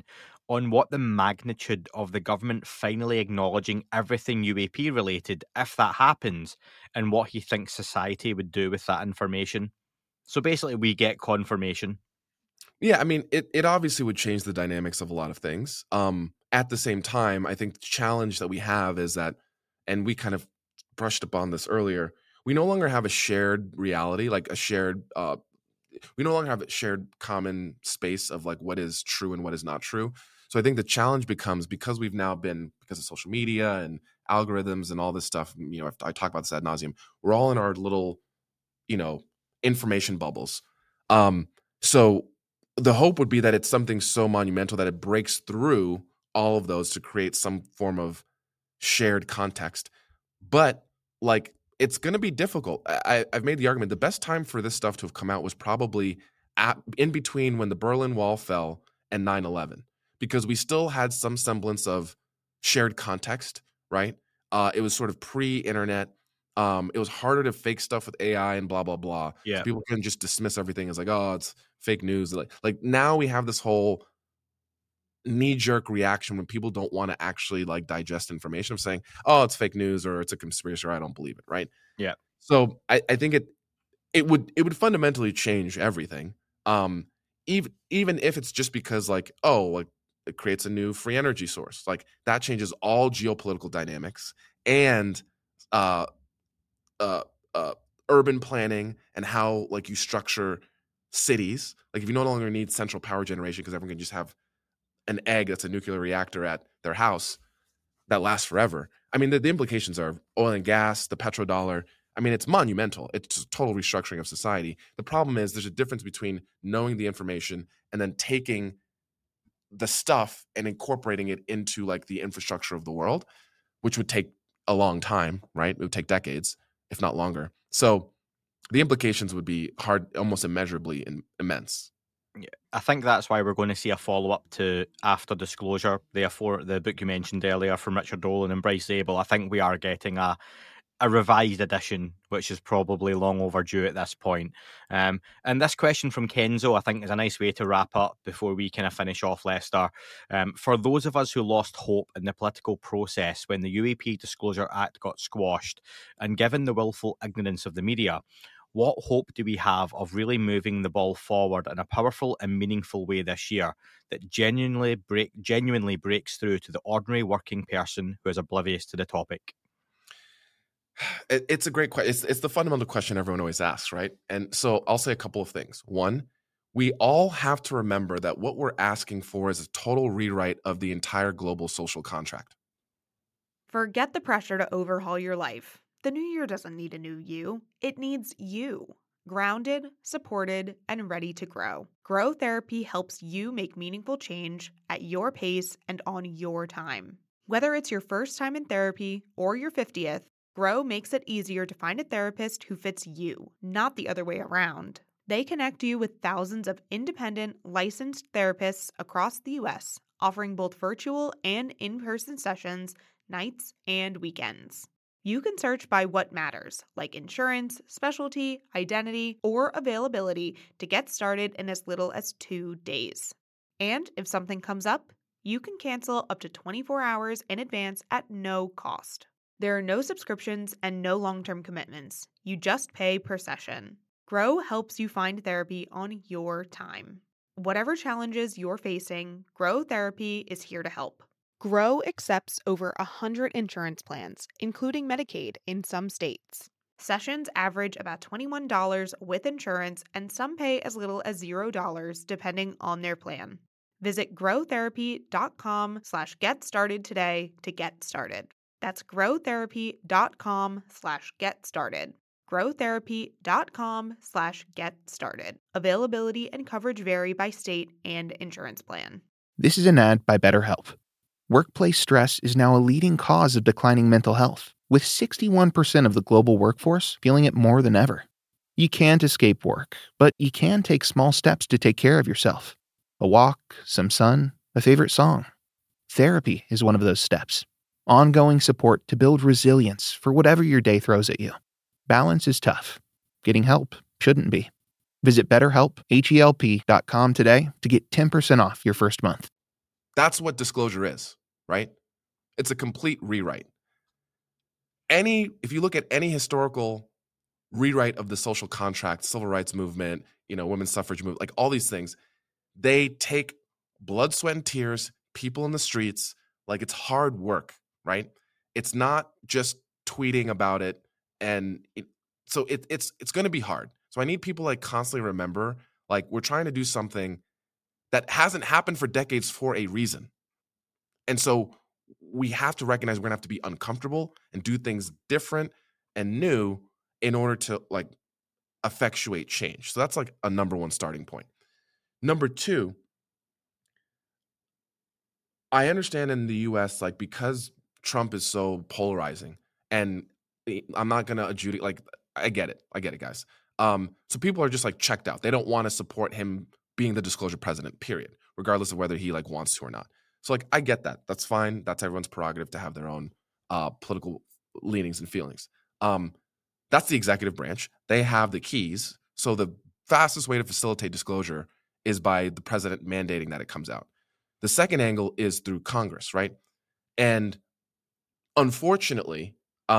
on what the magnitude of the government finally acknowledging everything UAP related, if that happens, and what he thinks society would do with that information. So basically, we get confirmation. Yeah, I mean, it obviously would change the dynamics of a lot of things. At the same time, I think the challenge that we have is that, and we kind of brushed upon this earlier, we no longer have a shared reality, like a shared, we no longer have a shared common space of like what is true and what is not true. So I think the challenge becomes, because we've now been, because of social media and algorithms and all this stuff, you know, I talk about this ad nauseum, we're all in our little, you know, information bubbles. So the hope would be that it's something so monumental that it breaks through all of those to create some form of shared context. But like, it's going to be difficult. I've made the argument the best time for this stuff to have come out was probably in between when the Berlin Wall fell and 9/11, because we still had some semblance of shared context, right? It was sort of pre-internet. It was harder to fake stuff with AI and blah, blah, blah. Yeah. So people couldn't just dismiss everything as like, oh, it's fake news. Like now we have this whole knee-jerk reaction when people don't want to actually like digest information of saying, oh, it's fake news or it's a conspiracy or I don't believe it, right? Yeah. So I think it would fundamentally change everything. Even if it's just because like, oh, like it creates a new free energy source. Like that changes all geopolitical dynamics and urban planning and how like you structure cities. Like if you no longer need central power generation because everyone can just have an egg that's a nuclear reactor at their house that lasts forever. I mean, the implications are oil and gas, the petrodollar. I mean, it's monumental. It's a total restructuring of society. The problem is there's a difference between knowing the information and then taking the stuff and incorporating it into like the infrastructure of the world, which would take a long time, right? It would take decades, if not longer. So the implications would be hard, almost immeasurably immense. Yeah, I think that's why we're going to see a follow-up to After Disclosure, the book you mentioned earlier from Richard Dolan and Bryce Zabel. I think we are getting a revised edition, which is probably long overdue at this point. And this question from Kenzo, I think, is a nice way to wrap up before we kind of finish off, Lester. For those of us who lost hope in the political process when the UAP Disclosure Act got squashed, and given the willful ignorance of the media, what hope do we have of really moving the ball forward in a powerful and meaningful way this year that genuinely breaks through to the ordinary working person who is oblivious to the topic? It's a great question. It's the fundamental question everyone always asks, right? And so I'll say a couple of things. One, we all have to remember that what we're asking for is a total rewrite of the entire global social contract. Forget the pressure to overhaul your life. The new year doesn't need a new you. It needs you. Grounded, supported, and ready to grow. Grow Therapy helps you make meaningful change at your pace and on your time. Whether it's your first time in therapy or your 50th, Grow makes it easier to find a therapist who fits you, not the other way around. They connect you with thousands of independent, licensed therapists across the U.S., offering both virtual and in-person sessions, nights and weekends. You can search by what matters, like insurance, specialty, identity, or availability to get started in as little as 2 days. And if something comes up, you can cancel up to 24 hours in advance at no cost. There are no subscriptions and no long-term commitments. You just pay per session. Grow helps you find therapy on your time. Whatever challenges you're facing, Grow Therapy is here to help. Grow accepts over 100 insurance plans, including Medicaid in some states. Sessions average about $21 with insurance, and some pay as little as $0 depending on their plan. Visit growtherapy.com/get started today to get started. That's growtherapy.com/get started. growtherapy.com/get started. Availability and coverage vary by state and insurance plan. This is an ad by BetterHelp. Workplace stress is now a leading cause of declining mental health, with 61% of the global workforce feeling it more than ever. You can't escape work, but you can take small steps to take care of yourself. A walk, some sun, a favorite song. Therapy is one of those steps. Ongoing support to build resilience for whatever your day throws at you. Balance is tough. Getting help shouldn't be. Visit BetterHelp, HELP.com today to get 10% off your first month. That's what disclosure is, right? It's a complete rewrite. If you look at any historical rewrite of the social contract, civil rights movement, women's suffrage movement, like all these things, they take blood, sweat, and tears, people in the streets, like it's hard work, right? It's not just tweeting about it, and so it's going to be hard. So I need people like constantly remember, like we're trying to do something that hasn't happened for decades for a reason. And so we have to recognize we're going to have to be uncomfortable and do things different and new in order to like effectuate change. So that's like a number one starting point. Number two, I understand in the US, like because Trump is so polarizing, and I'm not going to adjudicate, like I get it, guys. So people are just like checked out. They don't want to support him being the disclosure president, period, regardless of whether he like wants to or not. So like I get that. That's fine. That's everyone's prerogative to have their own political leanings and feelings. That's the executive branch. They have the keys. So the fastest way to facilitate disclosure is by the president mandating that it comes out. The second angle is through Congress, right? And unfortunately,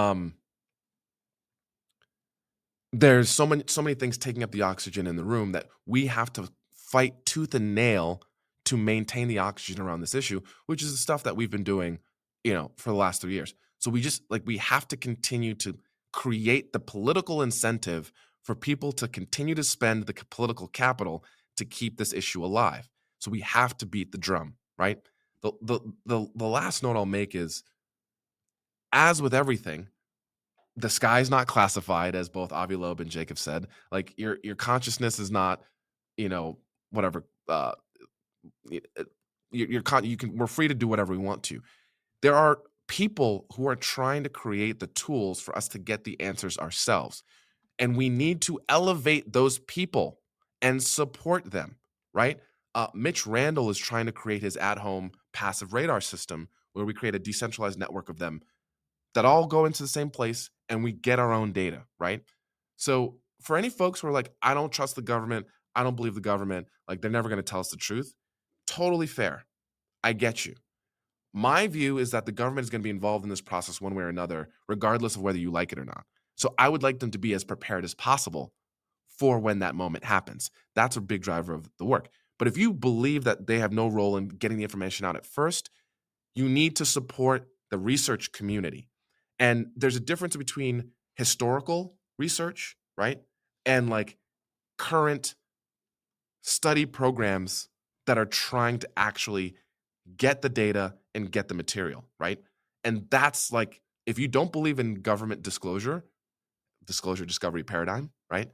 there's so many things taking up the oxygen in the room that we have to fight tooth and nail to maintain the oxygen around this issue, which is the stuff that we've been doing, for the last 3 years. So we have to continue to create the political incentive for people to continue to spend the political capital to keep this issue alive. So we have to beat the drum, right? The last note I'll make is, as with everything, the sky is not classified, as both Avi Loeb and Jacob said. Like your consciousness is not, whatever. We're free to do whatever we want to. There are people who are trying to create the tools for us to get the answers ourselves, and we need to elevate those people and support them, right? Mitch Randall is trying to create his at-home passive radar system where we create a decentralized network of them that all go into the same place and we get our own data, right? So for any folks who are like, I don't trust the government, I don't believe the government, like they're never going to tell us the truth, totally fair. I get you. My view is that the government is going to be involved in this process one way or another, regardless of whether you like it or not. So I would like them to be as prepared as possible for when that moment happens. That's a big driver of the work. But if you believe that they have no role in getting the information out at first, you need to support the research community. And there's a difference between historical research, right? And like current study programs that are trying to actually get the data and get the material, right? And that's like, if you don't believe in government disclosure discovery paradigm, right?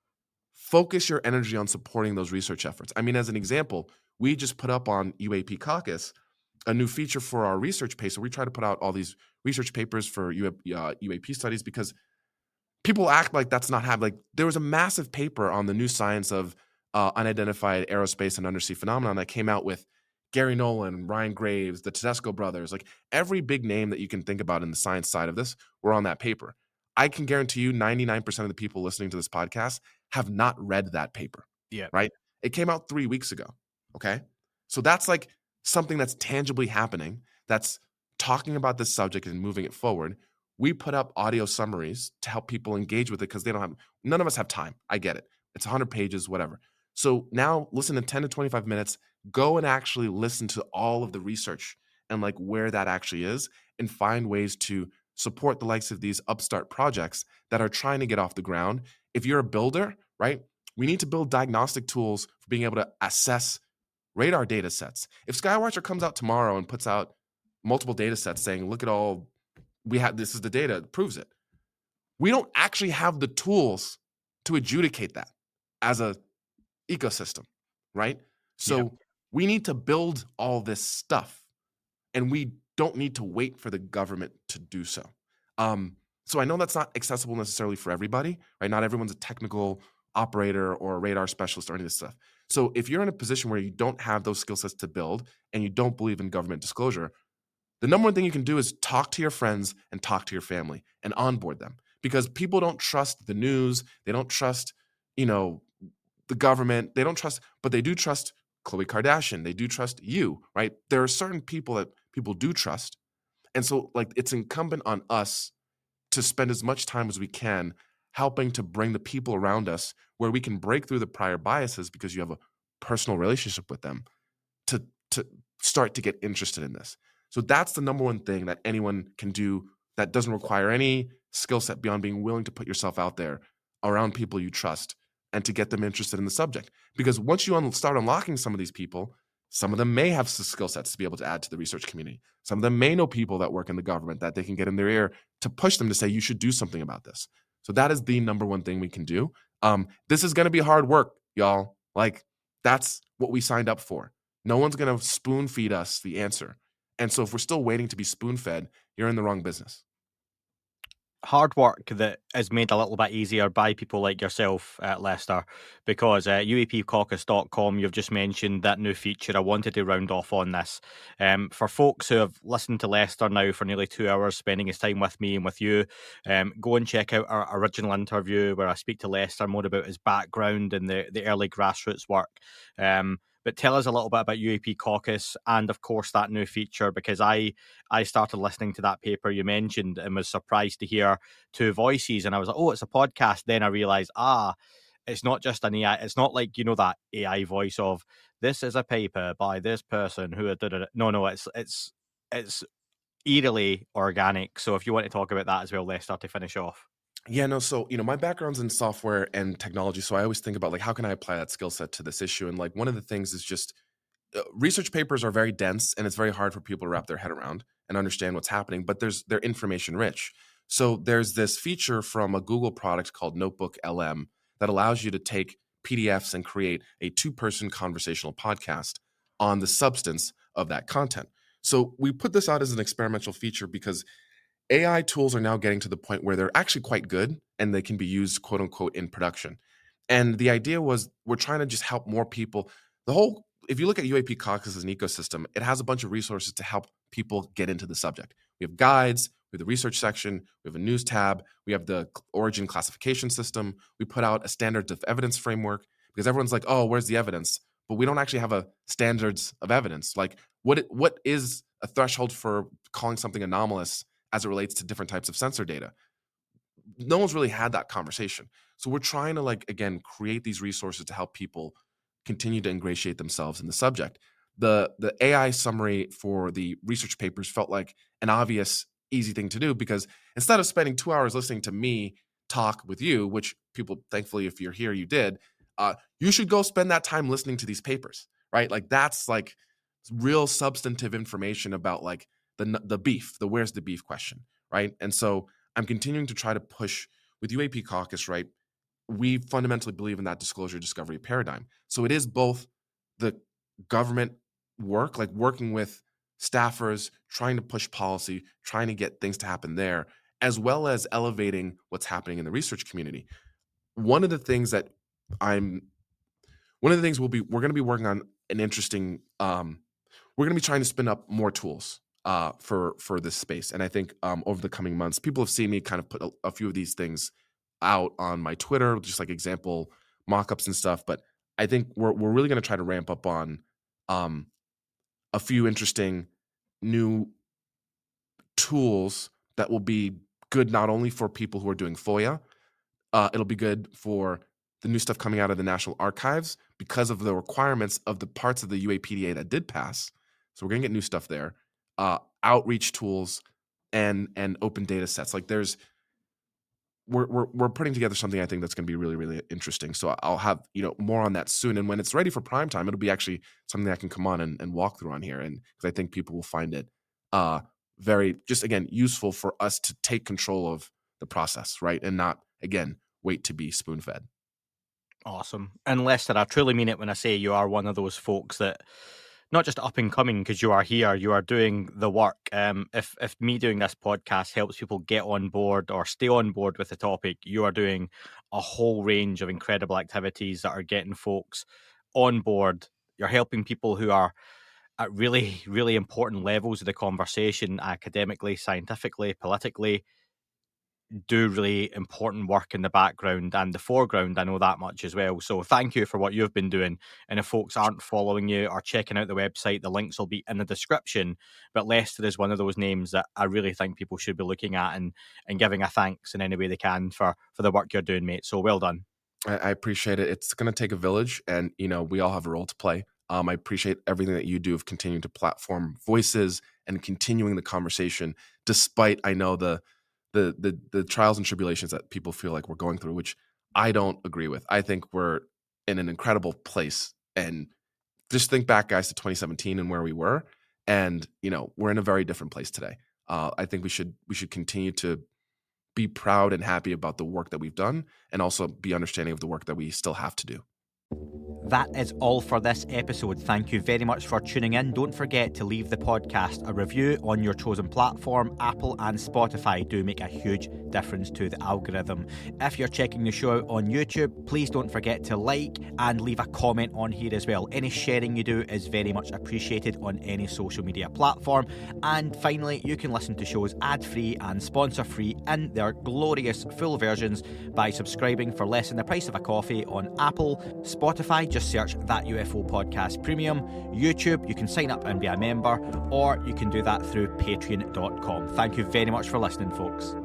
Focus your energy on supporting those research efforts. I mean, as an example, we just put up on UAP Caucus a new feature for our research page. So we try to put out all these research papers for UAP studies because people act like that's not happening. Like there was a massive paper on the new science of unidentified aerospace and undersea phenomenon that came out with Gary Nolan, Ryan Graves, the Tedesco brothers, like every big name that you can think about in the science side of this were on that paper. I can guarantee you 99% of the people listening to this podcast have not read that paper. Yeah. Right? It came out 3 weeks ago. Okay. So that's like something that's tangibly happening, that's talking about this subject and moving it forward. We put up audio summaries to help people engage with it because none of us have time. I get it. It's 100 pages, whatever. So now listen to 10 to 25 minutes, go and actually listen to all of the research and like where that actually is and find ways to support the likes of these upstart projects that are trying to get off the ground. If you're a builder, right, we need to build diagnostic tools for being able to assess radar data sets. If Skywatcher comes out tomorrow and puts out multiple data sets saying, look at all we have, this is the data, it proves it. We don't actually have the tools to adjudicate that as a ecosystem, right? So we need to build all this stuff and we don't need to wait for the government to do so. So I know that's not accessible necessarily for everybody, right? Not everyone's a technical operator or a radar specialist or any of this stuff. So if you're in a position where you don't have those skill sets to build and you don't believe in government disclosure, the number one thing you can do is talk to your friends and talk to your family and onboard them, because people don't trust the news. They don't trust, the government. They don't trust, but they do trust Khloe Kardashian. They do trust you, right? There are certain people that people do trust. And so like it's incumbent on us to spend as much time as we can helping to bring the people around us where we can break through the prior biases because you have a personal relationship with them to start to get interested in this. So that's the number one thing that anyone can do that doesn't require any skill set beyond being willing to put yourself out there around people you trust and to get them interested in the subject. Because once you start unlocking some of these people, some of them may have skill sets to be able to add to the research community. Some of them may know people that work in the government that they can get in their ear to push them to say, you should do something about this. So that is the number one thing we can do. This is going to be hard work, y'all. Like, that's what we signed up for. No one's going to spoon feed us the answer. And so if we're still waiting to be spoon fed, you're in the wrong business. Hard work that is made a little bit easier by people like yourself, Lester, because UAPcaucus.com, you've just mentioned that new feature. I wanted to round off on this. For folks who have listened to Lester now for nearly 2 hours, spending his time with me and with you, go and check out our original interview where I speak to Lester more about his background and the early grassroots work. But tell us a little bit about UAP Caucus and, of course, that new feature, because I started listening to that paper you mentioned and was surprised to hear two voices. And I was like, oh, it's a podcast. Then I realized, it's not just an AI. It's not like, that AI voice of, this is a paper by this person who did it. No, it's eerily organic. So if you want to talk about that as well, Lester, to finish off. Yeah, no. So, my background's in software and technology. So I always think about like, how can I apply that skill set to this issue? And like, one of the things is just research papers are very dense and it's very hard for people to wrap their head around and understand what's happening, but they're information rich. So there's this feature from a Google product called Notebook LM that allows you to take PDFs and create a 2-person conversational podcast on the substance of that content. So we put this out as an experimental feature because AI tools are now getting to the point where they're actually quite good and they can be used, quote unquote, in production. And the idea was we're trying to just help more people. If you look at UAP Caucus as an ecosystem, it has a bunch of resources to help people get into the subject. We have guides, we have the research section, we have a news tab, we have the origin classification system. We put out a standards of evidence framework because everyone's like, oh, where's the evidence? But we don't actually have a standards of evidence. Like what is a threshold for calling something anomalous as it relates to different types of sensor data? No one's really had that conversation. So we're trying to again, create these resources to help people continue to ingratiate themselves in the subject. The AI summary for the research papers felt like an obvious, easy thing to do because instead of spending 2 hours listening to me talk with you, which people, thankfully, if you're here, you did, you should go spend that time listening to these papers, right? Like that's like real substantive information about like the beef, the where's the beef question, right? And so I'm continuing to try to push with UAP Caucus, right? We fundamentally believe in that disclosure discovery paradigm. So it is both the government work, like working with staffers, trying to push policy, trying to get things to happen there, as well as elevating what's happening in the research community. One of the things we're going to be working on an interesting, we're going to be trying to spin up more tools for this space. And I think over the coming months, people have seen me kind of put a few of these things out on my Twitter, just like example mock-ups and stuff. But I think we're really going to try to ramp up on a few interesting new tools that will be good not only for people who are doing FOIA, it'll be good for the new stuff coming out of the National Archives because of the requirements of the parts of the UAPDA that did pass. So we're going to get new stuff there. Outreach tools and open data sets. Like we're putting together something I think that's going to be really, really interesting. So I'll have more on that soon. And when it's ready for prime time, it'll be actually something that I can come on and walk through on here. And because I think people will find it very, just again, useful for us to take control of the process, right? And not, again, wait to be spoon fed. Awesome. And Lester, I truly mean it when I say you are one of those folks that not just up and coming because you are here, you are doing the work. If me doing this podcast helps people get on board or stay on board with the topic, you are doing a whole range of incredible activities that are getting folks on board. You're helping people who are at really, really important levels of the conversation, academically, scientifically, politically, do really important work in the background and the foreground. I know that much as well. So thank you for what you've been doing. And if folks aren't following you or checking out the website, the links will be in the description. But Lester is one of those names that I really think people should be looking at and giving a thanks in any way they can for the work you're doing, mate. So well done. I appreciate it. It's going to take a village, and we all have a role to play. I appreciate everything that you do of continuing to platform voices and continuing the conversation, despite I know the trials and tribulations that people feel like we're going through, which I don't agree with. I think we're in an incredible place. And just think back, guys, to 2017 and where we were. And, we're in a very different place today. I think we should continue to be proud and happy about the work that we've done, and also be understanding of the work that we still have to do. That is all for this episode. Thank you very much for tuning in. Don't forget to leave the podcast a review on your chosen platform. Apple and Spotify do make a huge difference to the algorithm. If you're checking the show out on YouTube, please don't forget to like and leave a comment on here as well. Any sharing you do is very much appreciated on any social media platform. And finally, you can listen to shows ad-free and sponsor-free in their glorious full versions by subscribing for less than the price of a coffee on Apple, Spotify, just search That UFO Podcast Premium. YouTube, you can sign up and be a member, or you can do that through patreon.com. Thank you very much for listening, folks.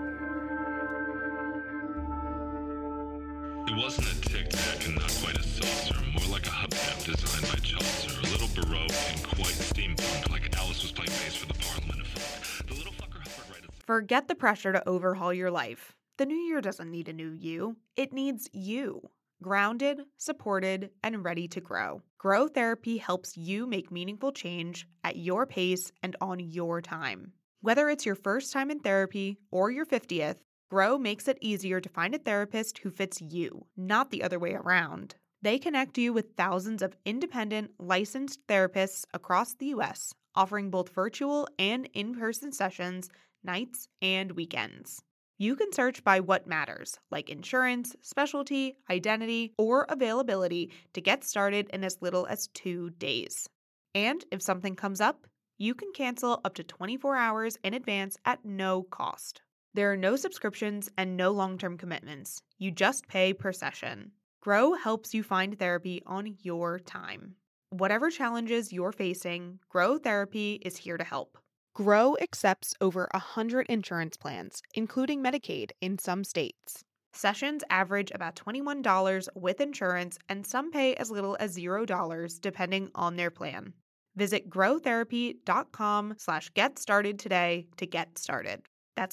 It wasn't a Tic Tac and not quite a saucer, more like a hubcap designed by Chaucer, a little Baroque and quite steampunk, like Alice was playing bass for the Parliament of Folk. The little fucker hovered right at... Forget the pressure to overhaul your life. The new year doesn't need a new you. It needs you. Grounded, supported, and ready to grow. Grow Therapy helps you make meaningful change at your pace and on your time. Whether it's your first time in therapy or your 50th, Grow makes it easier to find a therapist who fits you, not the other way around. They connect you with thousands of independent, licensed therapists across the U.S., offering both virtual and in-person sessions, nights and weekends. You can search by what matters, like insurance, specialty, identity, or availability to get started in as little as 2 days. And if something comes up, you can cancel up to 24 hours in advance at no cost. There are no subscriptions and no long-term commitments. You just pay per session. Grow helps you find therapy on your time. Whatever challenges you're facing, Grow Therapy is here to help. Grow accepts over 100 insurance plans, including Medicaid in some states. Sessions average about $21 with insurance, and some pay as little as $0 depending on their plan. Visit growtherapy.com/get-started today to get started. That's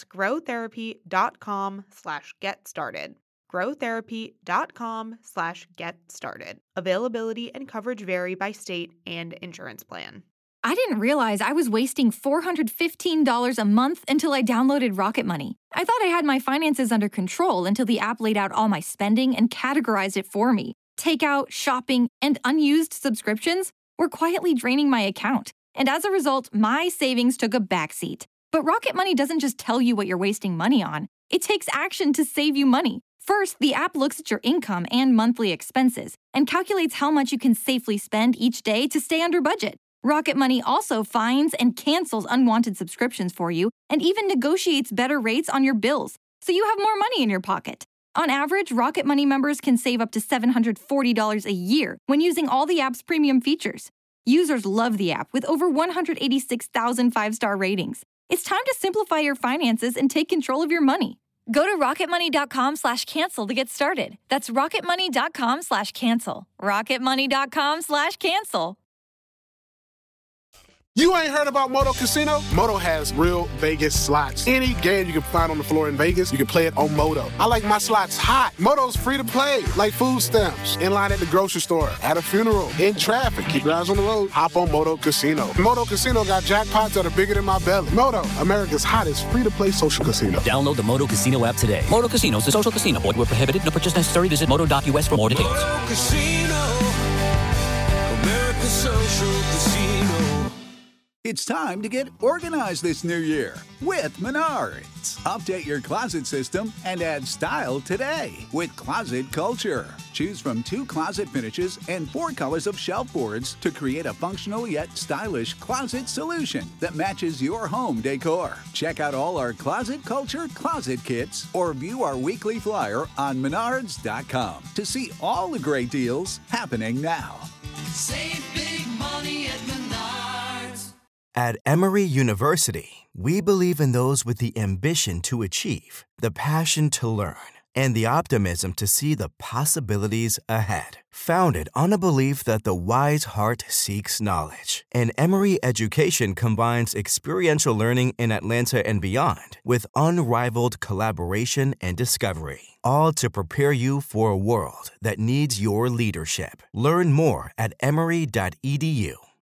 growtherapy.com/get-started. growtherapy.com/get-started. Availability and coverage vary by state and insurance plan. I didn't realize I was wasting $415 a month until I downloaded Rocket Money. I thought I had my finances under control until the app laid out all my spending and categorized it for me. Takeout, shopping, and unused subscriptions were quietly draining my account. And as a result, my savings took a backseat. But Rocket Money doesn't just tell you what you're wasting money on. It takes action to save you money. First, the app looks at your income and monthly expenses and calculates how much you can safely spend each day to stay under budget. Rocket Money also finds and cancels unwanted subscriptions for you and even negotiates better rates on your bills, so you have more money in your pocket. On average, Rocket Money members can save up to $740 a year when using all the app's premium features. Users love the app with over 186,000 five-star ratings. It's time to simplify your finances and take control of your money. Go to rocketmoney.com/cancel to get started. That's rocketmoney.com/cancel. rocketmoney.com/cancel. You ain't heard about Moto Casino? Moto has real Vegas slots. Any game you can find on the floor in Vegas, you can play it on Moto. I like my slots hot. Moto's free to play, like food stamps, in line at the grocery store, at a funeral, in traffic. Keep your eyes on the road. Hop on Moto Casino. Moto Casino got jackpots that are bigger than my belly. Moto, America's hottest free-to-play social casino. Download the Moto Casino app today. Moto Casino is a social casino. Void where prohibited. No purchase necessary. Visit moto.us for more details. Moto Casino, America's social casino. It's time to get organized this new year with Menards. Update your closet system and add style today with Closet Culture. Choose from 2 closet finishes and 4 colors of shelf boards to create a functional yet stylish closet solution that matches your home decor. Check out all our Closet Culture closet kits or view our weekly flyer on Menards.com to see all the great deals happening now. Save big money at Menards. At Emory University, we believe in those with the ambition to achieve, the passion to learn, and the optimism to see the possibilities ahead. Founded on a belief that the wise heart seeks knowledge, and Emory education combines experiential learning in Atlanta and beyond with unrivaled collaboration and discovery, all to prepare you for a world that needs your leadership. Learn more at emory.edu.